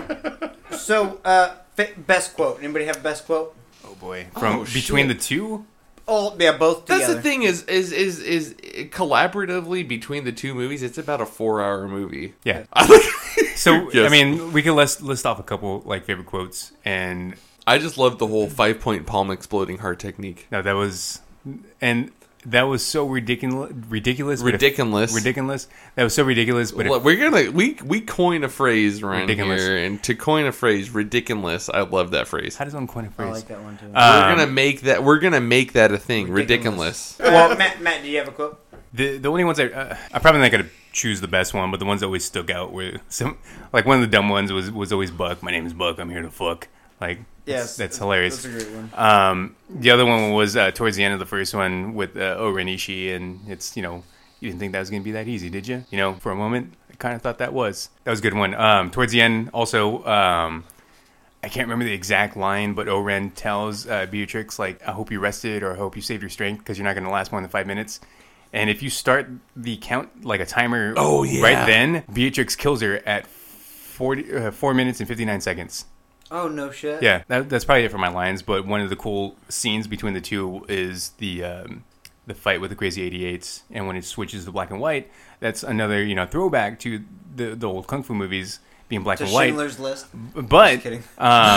S2: Best quote. Anybody have best quote?
S3: Oh boy, from between the two.
S2: Oh yeah, both together.
S1: That's the thing is collaboratively between the two movies, it's about a 4-hour movie.
S3: Yeah.
S1: Yes.
S3: I mean, we could list off a couple like favorite quotes, and
S1: I just love the whole 5-point palm exploding heart technique.
S3: no, that was so ridiculous.
S1: Ridiculous.
S3: Ridiculous. That was so ridiculous. But
S1: Look, we coin a phrase around
S3: Ridiculous.
S1: here, and to coin a phrase, ridiculous. I love that phrase.
S3: how does one coin a
S2: I
S3: phrase?
S2: like that one too.
S1: We're gonna make that a thing. Ridiculous.
S2: Well, Matt, do you have a quote?
S3: The only ones I'm probably not gonna choose the best one, but the ones that always stuck out were some, like one of the dumb ones was always Buck. My name is Buck. I'm here to fuck. Like,
S2: Yes,
S3: that's hilarious.
S2: That's a great one.
S3: The other one was towards the end of the first one with O-Ren Ishii, and it's, you didn't think that was going to be that easy, did you? For a moment, I kind of thought that was a good one. Towards the end, also, I can't remember the exact line, but O-Ren tells Beatrix, like, I hope you rested or I hope you saved your strength because you're not going to last more than 5 minutes. And if you start the count, like a timer right then, Beatrix kills her at 4 minutes and 59 seconds.
S2: Oh, no shit.
S3: Yeah, that's probably it for my lines. But one of the cool scenes between the two is the fight with the Crazy 88s, and when it switches to black and white, that's another throwback to the old kung fu movies being black and white.
S2: Schindler's List.
S3: But
S2: Just kidding.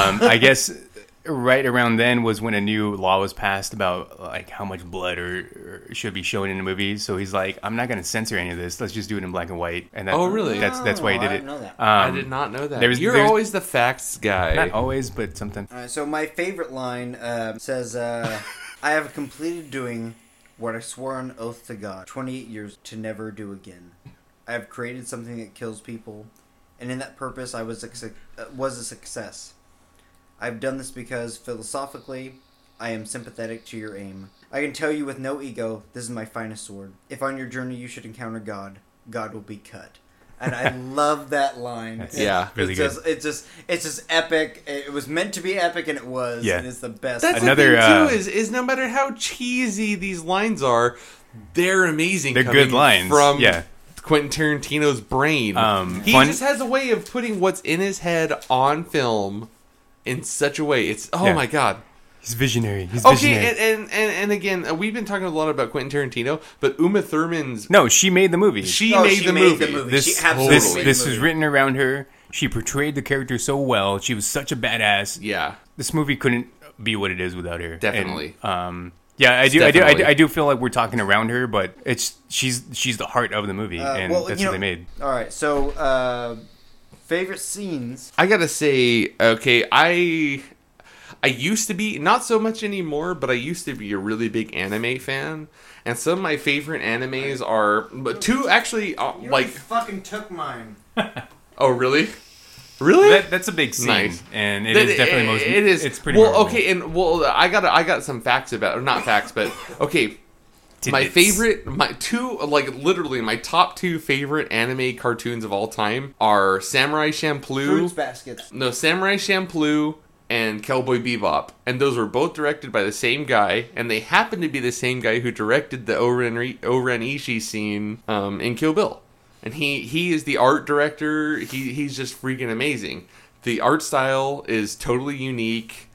S3: I guess right around then was when a new law was passed about like how much blood or should be shown in the movie. So he's like, I'm not going to censor any of this. Let's just do it in black and white. And
S1: Oh, really?
S3: That's why he did
S2: I
S3: it.
S2: didn't know that.
S1: I did not know that.
S3: there's-
S1: You're
S3: there's-
S1: always the facts guy.
S3: Not always, but sometimes.
S2: All right, so my favorite line says, I have completed doing what I swore on oath to God 28 years to never do again. I have created something that kills people, and in that purpose I was a success. I've done this because, philosophically, I am sympathetic to your aim. I can tell you with no ego, this is my finest sword. If on your journey you should encounter God, God will be cut. And I love that line.
S1: Yeah,
S3: really
S2: it's
S3: good.
S2: just epic. It was meant to be epic, and it was.
S3: Yeah.
S2: And it's the best.
S1: That's
S3: Another,
S1: the thing too is no matter how cheesy these lines are, they're amazing.
S3: They're
S1: coming
S3: good lines.
S1: from
S3: Yeah.
S1: Quentin Tarantino's brain. He
S3: fun-
S1: just has a way of putting what's in his head on film in such a way. It's
S3: Yeah.
S1: my god.
S3: He's visionary. He's
S1: Okay,
S3: visionary.
S1: and again, we've been talking a lot about Quentin Tarantino, but Uma Thurman's
S3: No, she made the movie.
S1: she
S2: Oh,
S1: made
S2: she
S1: the
S2: made
S1: movie.
S2: the movie.
S3: This
S2: She absolutely
S3: this
S2: made the
S3: this
S2: movie.
S3: was written around her. She portrayed the character so well. She was such a badass.
S1: Yeah,
S3: This movie couldn't be what it is without her.
S1: Definitely.
S3: And, yeah, I do feel like we're talking around her, but she's the heart of the movie, and that's what they made.
S2: All right, so favorite scenes.
S1: I gotta say, okay, I used to be, not so much anymore, but I used to be a really big anime fan. And some of my favorite animes are, but two actually, like,
S2: fucking took mine.
S1: oh really? Really?
S3: That's a big scene,
S1: Nice.
S3: and it is definitely most.
S1: It is.
S3: It's pretty.
S1: well.
S3: memorable.
S1: Okay, and well, I got some facts about, or not facts, but okay. My
S3: Tidbits.
S1: favorite, my two, like literally my top two favorite anime cartoons of all time are Samurai Champloo.
S2: Fruits baskets.
S1: No, Samurai Champloo and Cowboy Bebop, and those were both directed by the same guy, and they happen to be the same guy who directed the O-Ren Ishii scene in Kill Bill. And he is the art director. He's just freaking amazing. The art style is totally unique,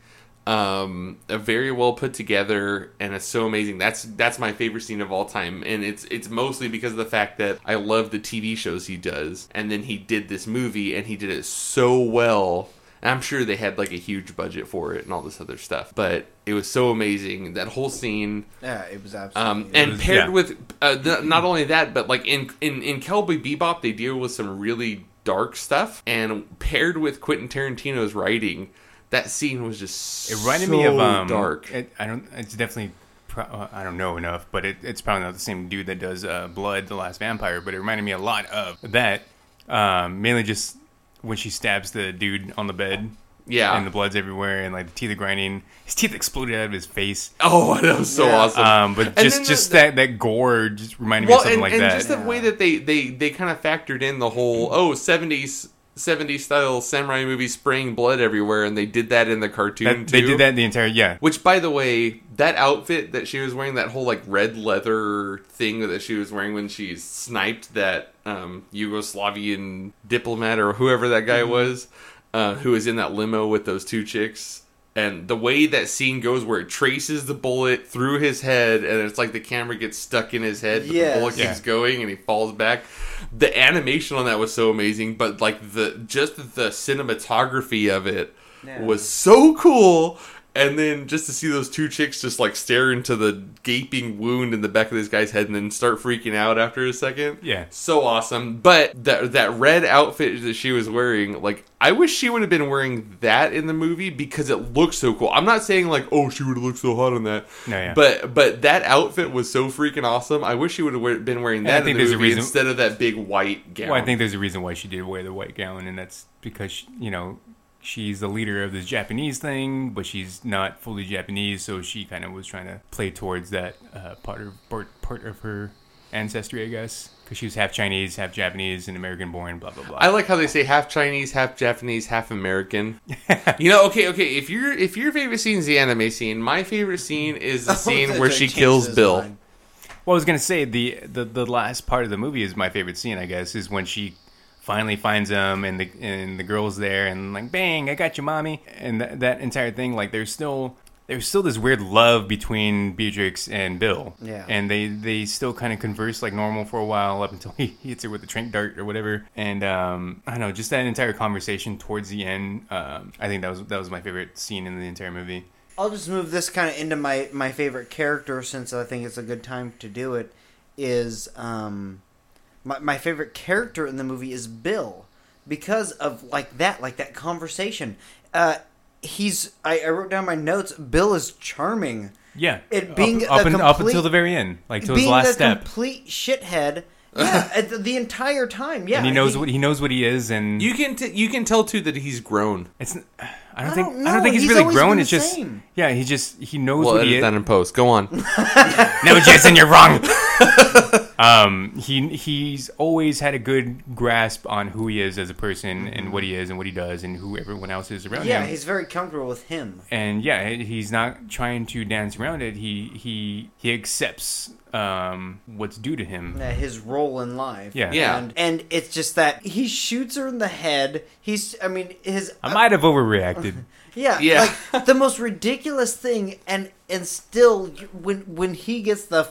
S1: very well put together, and it's so amazing. That's my favorite scene of all time, and it's mostly because of the fact that I love the TV shows he does, and then he did this movie, and he did it so well. And I'm sure they had like a huge budget for it and all this other stuff, but it was so amazing, that whole scene.
S2: Yeah, it was absolutely.
S1: And paired with not only that, but like in Cowboy Bebop, they deal with some really dark stuff, and paired with Quentin Tarantino's writing, that scene was just
S3: It reminded me of
S1: dark.
S3: It's definitely. I don't know enough, but it's probably not the same dude that does Blood, the Last Vampire. But it reminded me a lot of that. Mainly just when she stabs the dude on the bed.
S1: Yeah.
S3: And the blood's everywhere, and like the teeth are grinding. His teeth exploded out of his face.
S1: Oh, that was so awesome.
S3: But
S1: And
S3: just
S1: then
S3: that gore just reminded me of something like
S1: and
S3: that.
S1: just the way that they kind of factored in the whole 70s 70s style samurai movie spraying blood everywhere, and they did that in the cartoon too.
S3: They did that in the entire, yeah.
S1: Which, by the way, that outfit that she was wearing, that whole like red leather thing that she was wearing when she sniped that Yugoslavian diplomat or whoever that guy was, who was in that limo with those two chicks. And the way that scene goes where it traces the bullet through his head and it's like the camera gets stuck in his head, but the bullet keeps going and he falls back. The animation on that was so amazing, but like the cinematography of it was so cool. And then just to see those two chicks just like stare into the gaping wound in the back of this guy's head and then start freaking out after a second.
S3: Yeah.
S1: So awesome. But that red outfit that she was wearing, like, I wish she would have been wearing that in the movie because it looks so cool. I'm not saying like, oh, she would have looked so hot on that.
S3: No, yeah.
S1: But that outfit was so freaking awesome. I wish she would have been wearing that in the movie instead of that big white gown.
S3: Well, I think there's a reason why she did wear the white gown, and that's because, she's the leader of this Japanese thing, but she's not fully Japanese, so she kind of was trying to play towards that part of her ancestry, I guess, because she was half Chinese, half Japanese, and American-born, blah blah blah.
S1: I like how they say half Chinese, half Japanese, half American. Okay. If your favorite scene is the anime scene, my favorite scene is the scene where she kills Bill.
S2: Mind.
S3: Well, I was gonna say the last part of the movie is my favorite scene, I guess, is when she finally finds him and the girl's there and like, bang, I got you, mommy. And that entire thing, like, there's still this weird love between Beatrix and Bill.
S2: Yeah.
S3: And they still kind of converse like normal for a while up until he hits her with the trank dart or whatever. And I don't know, just that entire conversation towards the end. I think that was my favorite scene in the entire movie.
S2: I'll just move this kind of into my favorite character, since I think it's a good time to do it. Is my favorite character in the movie is Bill, because of that conversation. I wrote down my notes. Bill is charming.
S3: Yeah,
S2: It being
S3: up until the very end, like till his last step.
S2: Complete shithead. Yeah, the entire time. Yeah,
S3: and he knows what he is, and
S1: You can tell too that he's grown.
S3: it's. I
S2: don't
S3: don't
S2: know.
S3: think he's
S2: He's
S3: really
S2: always
S3: grown.
S2: been
S3: It's
S2: the
S3: just
S2: same.
S3: he knows
S1: We'll
S3: what he
S1: edit
S3: is.
S1: that in post. Go on.
S3: No, Jason, you're wrong. He's always had a good grasp on who he is as a person and what he is and what he does and who everyone else is around him.
S2: Yeah, he's very comfortable with him.
S3: And yeah, he's not trying to dance around it. He accepts what's due to him.
S2: His role in life.
S3: Yeah.
S1: Yeah.
S2: And it's just that he shoots her in the head.
S3: I might have overreacted.
S1: Yeah.
S2: like the most ridiculous thing, and still when he gets the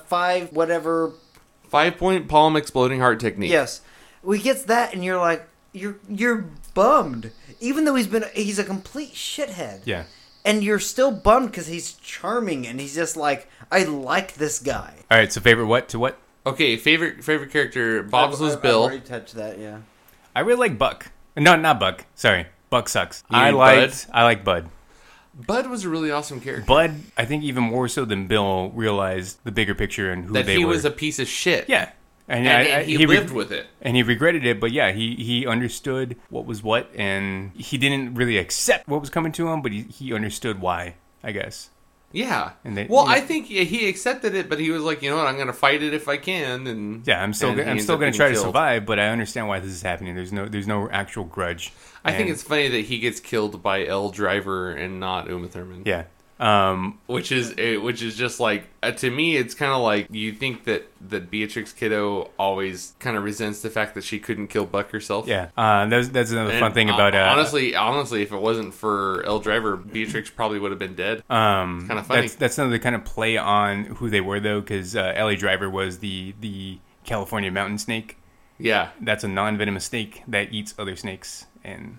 S1: 5-point palm exploding heart technique.
S2: yes, he gets that, and you're like you're bummed, even though he's a complete shithead.
S3: Yeah.
S2: And you're still bummed because he's charming, and he's just like, I like this guy.
S3: All right. So favorite what to what?
S1: Okay, favorite character. Bob's was Bill.
S2: I've already touched that. Yeah.
S3: I really like Buck. No, not Buck. Sorry, Buck sucks.
S1: You
S3: I
S1: mean
S3: like Bud.
S1: Bud was a really awesome character.
S3: Bud, I think even more so than Bill, realized the bigger picture and who
S1: That
S3: they
S1: he
S3: were.
S1: was a piece of shit.
S3: Yeah.
S1: And he lived with it.
S3: And he regretted it, but yeah, he understood what was what, and he didn't really accept what was coming to him, but he understood why, I guess.
S1: Yeah.
S3: And they-
S1: well,
S3: yeah.
S1: I think he accepted it, but he was like, you know what, I'm going to fight it if I can. And
S3: Yeah, I'm still
S1: and he
S3: going
S1: ends up
S3: to
S1: getting
S3: try to
S1: killed.
S3: survive, but I understand why this is happening. There's no actual grudge.
S1: I think
S3: And-
S1: it's funny that he gets killed by L. Driver and not Uma Thurman.
S3: yeah.
S1: Which is just like, to me, it's kind of like you think that Beatrix Kiddo always kind of resents the fact that she couldn't kill Buck herself.
S3: Yeah. That's another
S1: And
S3: fun thing about
S1: honestly, if it wasn't for L. Driver, Beatrix probably would have been dead. Kind of funny.
S3: That's another kind of play on who they were though, because Ellie Driver was the California mountain snake.
S1: Yeah.
S3: That's a non-venomous snake that eats other snakes, and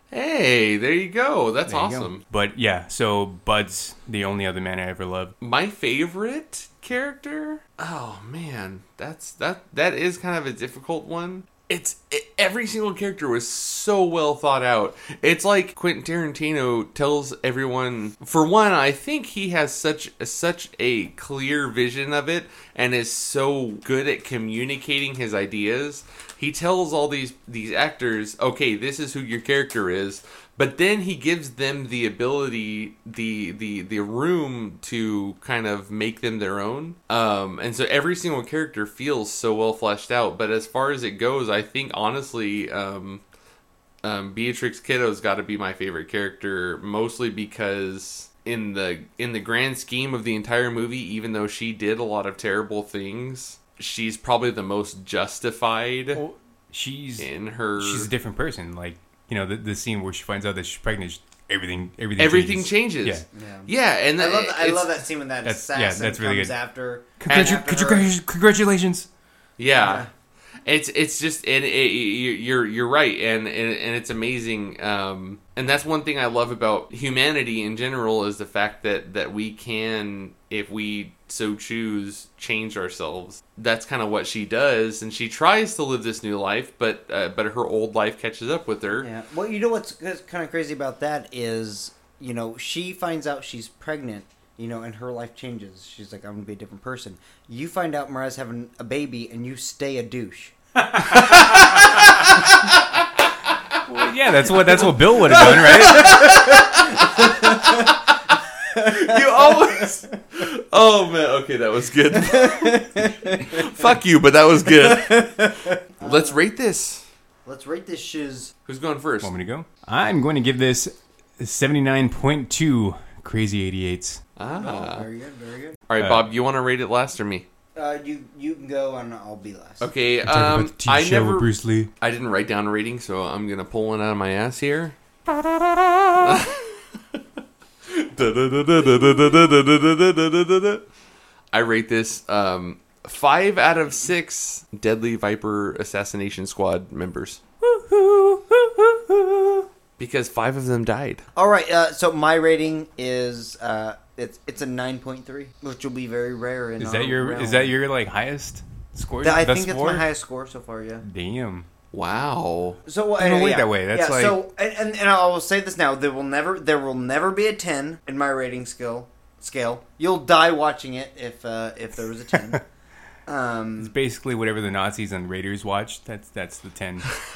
S1: Hey, there you go. That's
S3: there you go.
S1: awesome.
S3: But yeah, so Bud's the only other man I ever loved.
S1: My favorite character? Oh man, that is kind of a difficult one. Every single character was so well thought out. It's like Quentin Tarantino tells everyone. For one, I think he has such a clear vision of it and is so good at communicating his ideas. He tells all these actors, okay, this is who your character is, but then he gives them the ability, the room to kind of make them their own. And so every single character feels so well fleshed out. But as far as it goes, I think honestly, Beatrix Kiddo's got to be my favorite character, mostly because in the grand scheme of the entire movie, even though she did a lot of terrible things, she's probably the most justified.
S3: Well, she's a different person. Like, you know, the scene where she finds out that she's pregnant, everything
S1: changes.
S3: Yeah.
S1: Yeah, and
S2: I love that scene when that assassin
S3: that's really
S2: comes
S3: good.
S2: after.
S3: Congratulations.
S1: Yeah. It's just you're right, and it's amazing, and that's one thing I love about humanity in general is the fact that we can, if we so choose, change ourselves. That's kind of what she does, and she tries to live this new life, but her old life catches up with her.
S2: Yeah. Well, you know what's kind of crazy about that is, you know, she finds out she's pregnant. You know, and her life changes. She's like, I'm going to be a different person. You find out Mariah's having a baby, and you stay a douche.
S3: Well, yeah, that's what Bill would have done, right?
S1: You always... Oh, man. Okay, that was good. Fuck you, but that was good. Let's rate this.
S2: Let's rate this shiz.
S1: Who's going first?
S3: Want me to go? I'm going to give this 79.2 Crazy 88s.
S1: Ah.
S2: Oh, very good, very good.
S1: All right, Bob, you want to rate it last or me?
S2: You can go, and I'll be last.
S1: Okay,
S3: I never... Bruce Lee.
S1: I didn't write down a rating, so I'm going to pull one out of my ass here. I rate this 5 out of 6 Deadly Viper Assassination Squad members. Because 5 of them died.
S2: All right, so my rating is it's a 9.3, which will be very rare in
S3: Is that your like highest score?
S2: I think it's my highest score so far. Yeah.
S3: Damn.
S1: Wow.
S2: So
S3: don't wait that way. That's like...
S2: So and I will say this now: there will never be a 10 in my rating scale. You'll die watching it if there was a 10.
S3: It's basically whatever the Nazis and Raiders watched. That's the 10.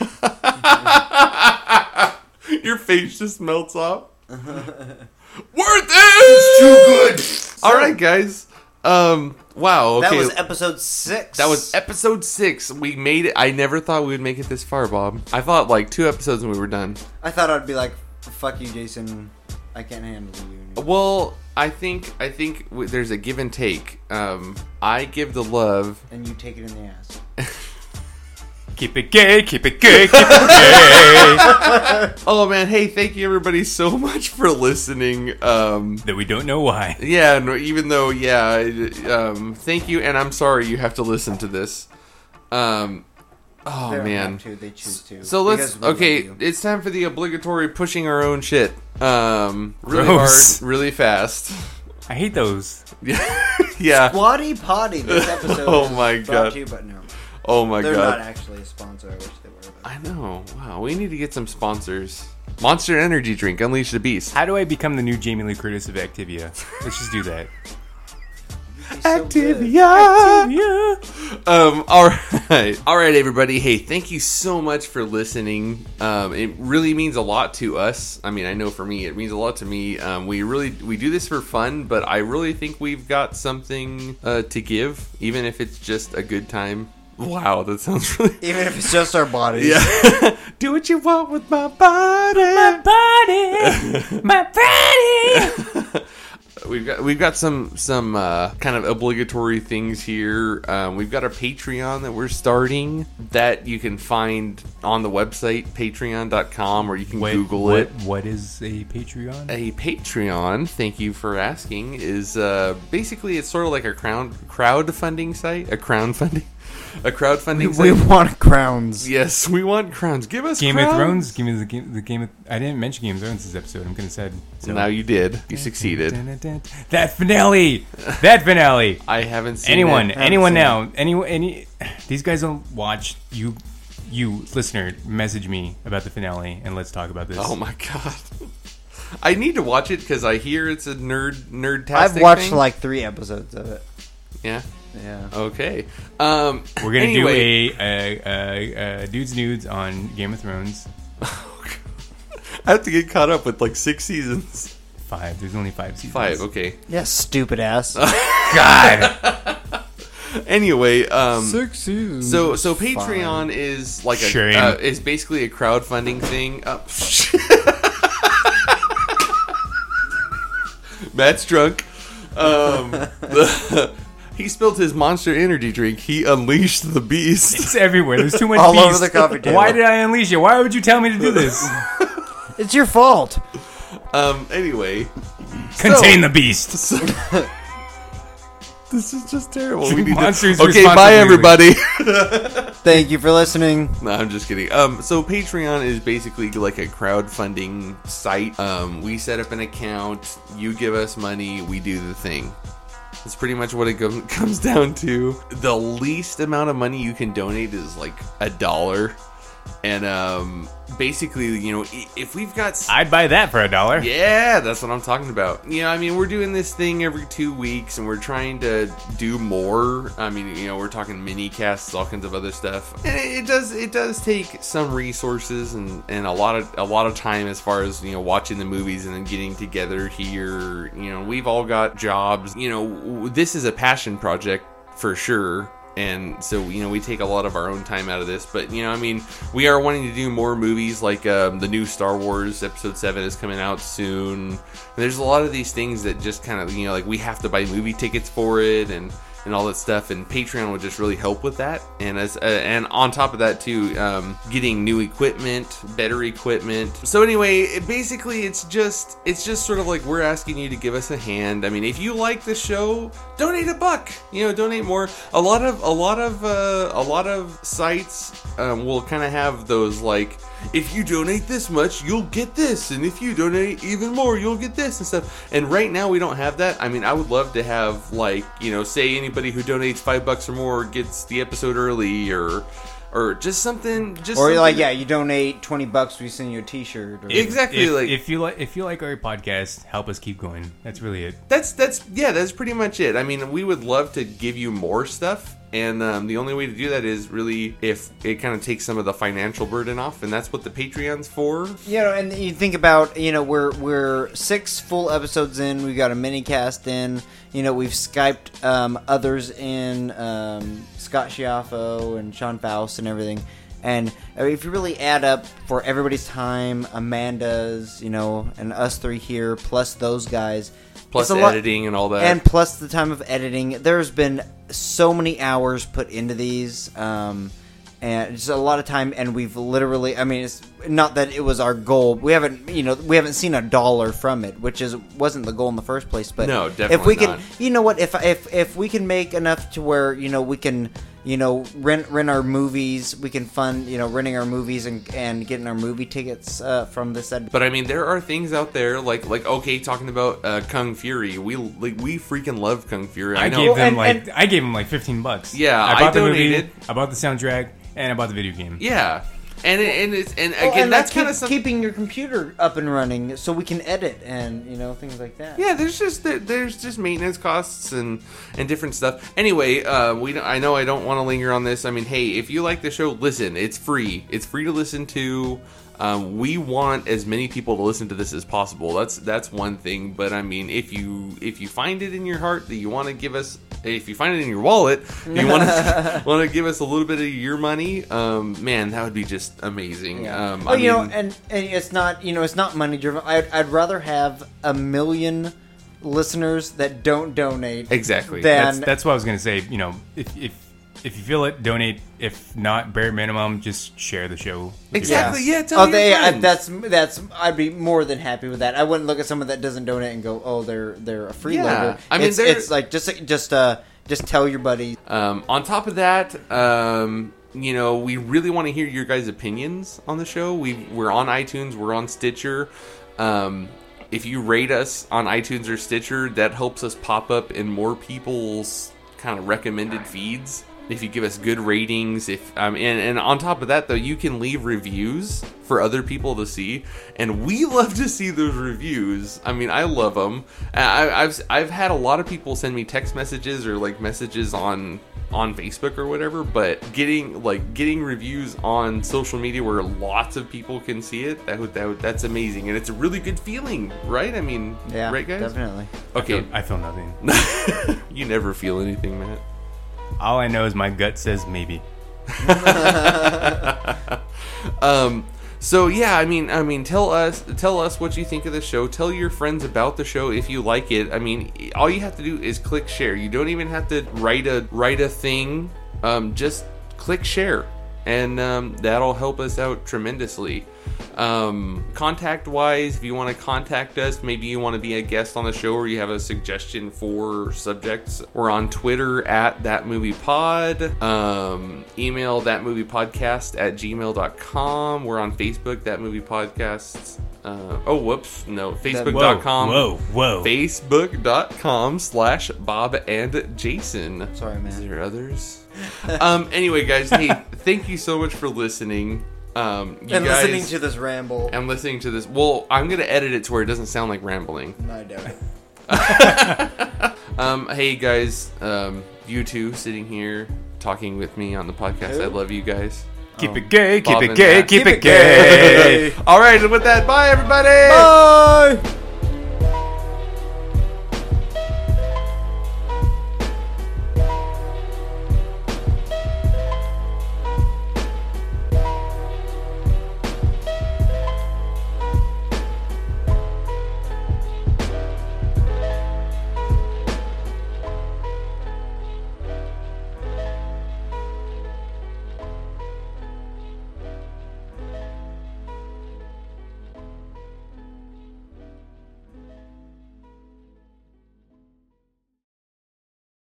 S1: Your face just melts off. Worth it!
S2: Too good.
S1: All right, guys. Wow. Okay.
S2: That was episode 6.
S1: That was episode 6. We made it. I never thought we would make it this far, Bob. I thought like 2 episodes and we were done.
S2: I thought I'd be like, "Fuck you, Jason. I can't handle you."
S1: Well, I think there's a give and take. I give the love,
S2: and you take it in the ass.
S3: Keep it gay, keep it gay, keep it gay.
S1: Oh man, hey, thank you everybody so much for listening.
S3: That we don't know why.
S1: Yeah, no, even though, thank you, and I'm sorry you have to listen to this. Oh
S2: They don't
S1: man,
S2: have to, they choose to.
S1: So let's it's time for the obligatory pushing our own shit. Really
S3: Gross.
S1: hard, really fast.
S3: I hate those.
S1: Yeah.
S2: Squatty Potty. This episode.
S1: Oh my
S2: is brought
S1: God.
S2: to you, but no.
S1: Oh my
S2: They're
S1: god.
S2: not actually a sponsor. I wish they were. But...
S1: I know. Wow, we need to get some sponsors. Monster Energy Drink, Unleash the Beast.
S3: How do I become the new Jamie Lee Curtis of Activia? Let's just do that.
S1: Activia. All right, everybody. Hey, thank you so much for listening. It really means a lot to us. I mean, I know for me, it means a lot to me. We do this for fun, but I really think we've got something to give, even if it's just a good time. Wow, that sounds really...
S2: Even if it's just our bodies.
S1: Yeah. Do what you want with my body.
S3: My body.
S1: We've got some kind of obligatory things here. We've got a Patreon that we're starting that you can find on the website patreon.com, or you can Google it.
S3: What is a Patreon?
S1: A Patreon, thank you for asking, is basically it's sort of like a crowdfunding site, a crowdfunding site.
S2: We want crowns.
S1: Yes, we want crowns. Give us
S3: Game
S1: crowns.
S3: of Thrones. Give me the game of... I didn't mention Game of Thrones this episode. I'm gonna say. So.
S1: Now you did. You succeeded.
S3: That finale. That finale.
S1: I haven't seen
S3: anyone
S1: it.
S3: now. Any. These guys don't watch. You listener, message me about the finale and let's talk about this.
S1: Oh my god. I need to watch it because I hear it's a nerd-tastic
S2: I've watched
S1: thing.
S2: like 3 episodes of it.
S1: Yeah.
S2: Yeah.
S1: Okay.
S3: We're gonna do a dudes nudes on Game of Thrones.
S1: I have to get caught up with like 6 seasons.
S3: 5. There's only 5 seasons.
S1: 5. Okay.
S2: Yeah, stupid ass.
S3: God.
S1: Anyway,
S2: Six seasons.
S1: so Patreon is like
S3: Shame.
S1: is basically a crowdfunding thing. Matt's drunk. He spilled his Monster Energy drink. He unleashed the beast.
S3: It's everywhere. There's too much
S2: All over
S3: beast.
S2: the coffee table.
S3: Why did I unleash it? Why would you tell me to do this?
S2: It's your fault.
S1: Anyway,
S3: Contain the beast.
S1: this is just terrible.
S3: Treat
S1: We need to-
S3: monsters
S1: Okay, bye
S3: responsibly.
S1: everybody.
S2: Thank you for listening.
S1: No, I'm just kidding. So Patreon is basically like a crowdfunding site. We set up an account. You give us money. We do the thing. That's pretty much what it comes down to. The least amount of money you can donate is like $1. And basically, you know, if we've got...
S3: I'd buy that for $1.
S1: Yeah, that's what I'm talking about. You know, I mean, we're doing this thing every 2 weeks, and we're trying to do more. I mean, you know, we're talking mini casts, all kinds of other stuff. And it does take some resources and a lot of time as far as, you know, watching the movies and then getting together here. You know, we've all got jobs. You know, this is a passion project for sure. And so, you know, we take a lot of our own time out of this. But, you know, I mean, we are wanting to do more movies, like the new Star Wars Episode 7 is coming out soon. And there's a lot of these things that just kind of, you know, like we have to buy movie tickets for it and all that stuff. And Patreon would just really help with that. And and on top of that, too, getting new equipment, better equipment. So anyway, it's just sort of like we're asking you to give us a hand. I mean, if you like the show, donate $1. You know, donate more. A lot of sites will kind of have those like, if you donate this much, you'll get this, and if you donate even more, you'll get this and stuff. And right now we don't have that. I mean, I would love to have, like, you know, say anybody who donates $5 or more gets the episode early, or just something.
S2: Like, yeah, you donate $20, we send you a T-shirt. Or...
S1: Exactly.
S3: If you like our podcast, help us keep going. That's really it.
S1: That's pretty much it. I mean, we would love to give you more stuff. And the only way to do that is really if it kind of takes some of the financial burden off, and that's what the Patreon's for.
S2: You know, and you think about, you know, we're 6 full episodes in. We got a mini cast in. You know, we've Skyped others in, Scott Schiaffo and Sean Faust and everything. And if you really add up for everybody's time, Amanda's, you know, and us 3 here, plus those guys.
S1: Plus editing and all that.
S2: And plus the time of editing. There's been so many hours put into these. And just a lot of time. And we've literally, I mean, it's not that it was our goal. We haven't seen $1 from it, which wasn't the goal in the first place. But
S1: no, definitely
S2: if we
S1: not.
S2: can, you know what, if we can make enough to where, you know, we can, you know, rent our movies, we can fund, you know, renting our movies and getting our movie tickets from this.
S1: But I mean, there are things out there like okay, talking about Kung Fury. We freaking love Kung Fury. I know.
S3: I gave him like $15.
S1: Yeah,
S3: I bought the
S1: donated.
S3: movie, I bought the soundtrack, and I bought the video game.
S1: Yeah. And that's kind of something.
S2: Keeping your computer up and running so we can edit and, you know, things like that.
S1: Yeah, there's just maintenance costs and different stuff. Anyway, I know I don't want to linger on this. I mean, hey, if you like the show, listen. It's free. It's free to listen to. We want as many people to listen to this as possible. That's one thing. But I mean, if you find it in your heart that you want to give us, if you find it in your wallet, you want to give us a little bit of your money, man, that would be just amazing.
S2: Yeah. Well, you know, and it's not, you know, it's not money driven. I'd rather have 1 million listeners that don't donate.
S1: Exactly.
S3: That's what I was gonna say. You know, if you feel it, donate. If not, bare minimum, just share the show.
S1: Exactly. Yeah. Tell your friends.
S2: That's. I'd be more than happy with that. I wouldn't look at someone that doesn't donate and go, "Oh, they're a freeloader."
S1: I mean,
S2: it's like just tell your buddy.
S1: On top of that, you know, we really want to hear your guys' opinions on the show. We're on iTunes. We're on Stitcher. If you rate us on iTunes or Stitcher, that helps us pop up in more people's kind of recommended feeds. If you give us good ratings, and on top of that, though, you can leave reviews for other people to see, and we love to see those reviews. I mean, I love them. I've had a lot of people send me text messages or like messages on Facebook or whatever, but getting reviews on social media where lots of people can see it, that's amazing, and it's a really good feeling, right? I mean,
S2: yeah,
S1: right, guys?
S2: Definitely.
S1: Okay,
S3: I feel nothing.
S1: You never feel anything, Matt.
S3: All I know is my gut says maybe.
S1: So yeah, I mean, tell us what you think of the show. Tell your friends about the show if you like it. I mean, all you have to do is click share. You don't even have to write a thing. Just click share, and that'll help us out tremendously. Contact wise, if you want to contact us, maybe you want to be a guest on the show or you have a suggestion for subjects, we're on Twitter at thatmoviepod, email thatmoviepodcast@gmail.com, we're on Facebook, thatmoviepodcasts. Facebook.com.
S3: Whoa.
S1: Facebook.com/Bob and Jason.
S2: Sorry, man.
S1: Is there others? Anyway, guys, hey, thank you so much for listening.
S2: Listening to this ramble.
S1: And listening to this. Well, I'm going to edit it to where it doesn't sound like rambling.
S2: No, I don't.
S1: Hey, guys, you two sitting here talking with me on the podcast.
S2: Who?
S1: I love you guys.
S3: Keep it gay, keep
S1: Bob
S3: it
S1: and
S3: gay,
S1: Matt.
S3: keep it gay.
S1: All right, and with that, bye, everybody.
S2: Bye.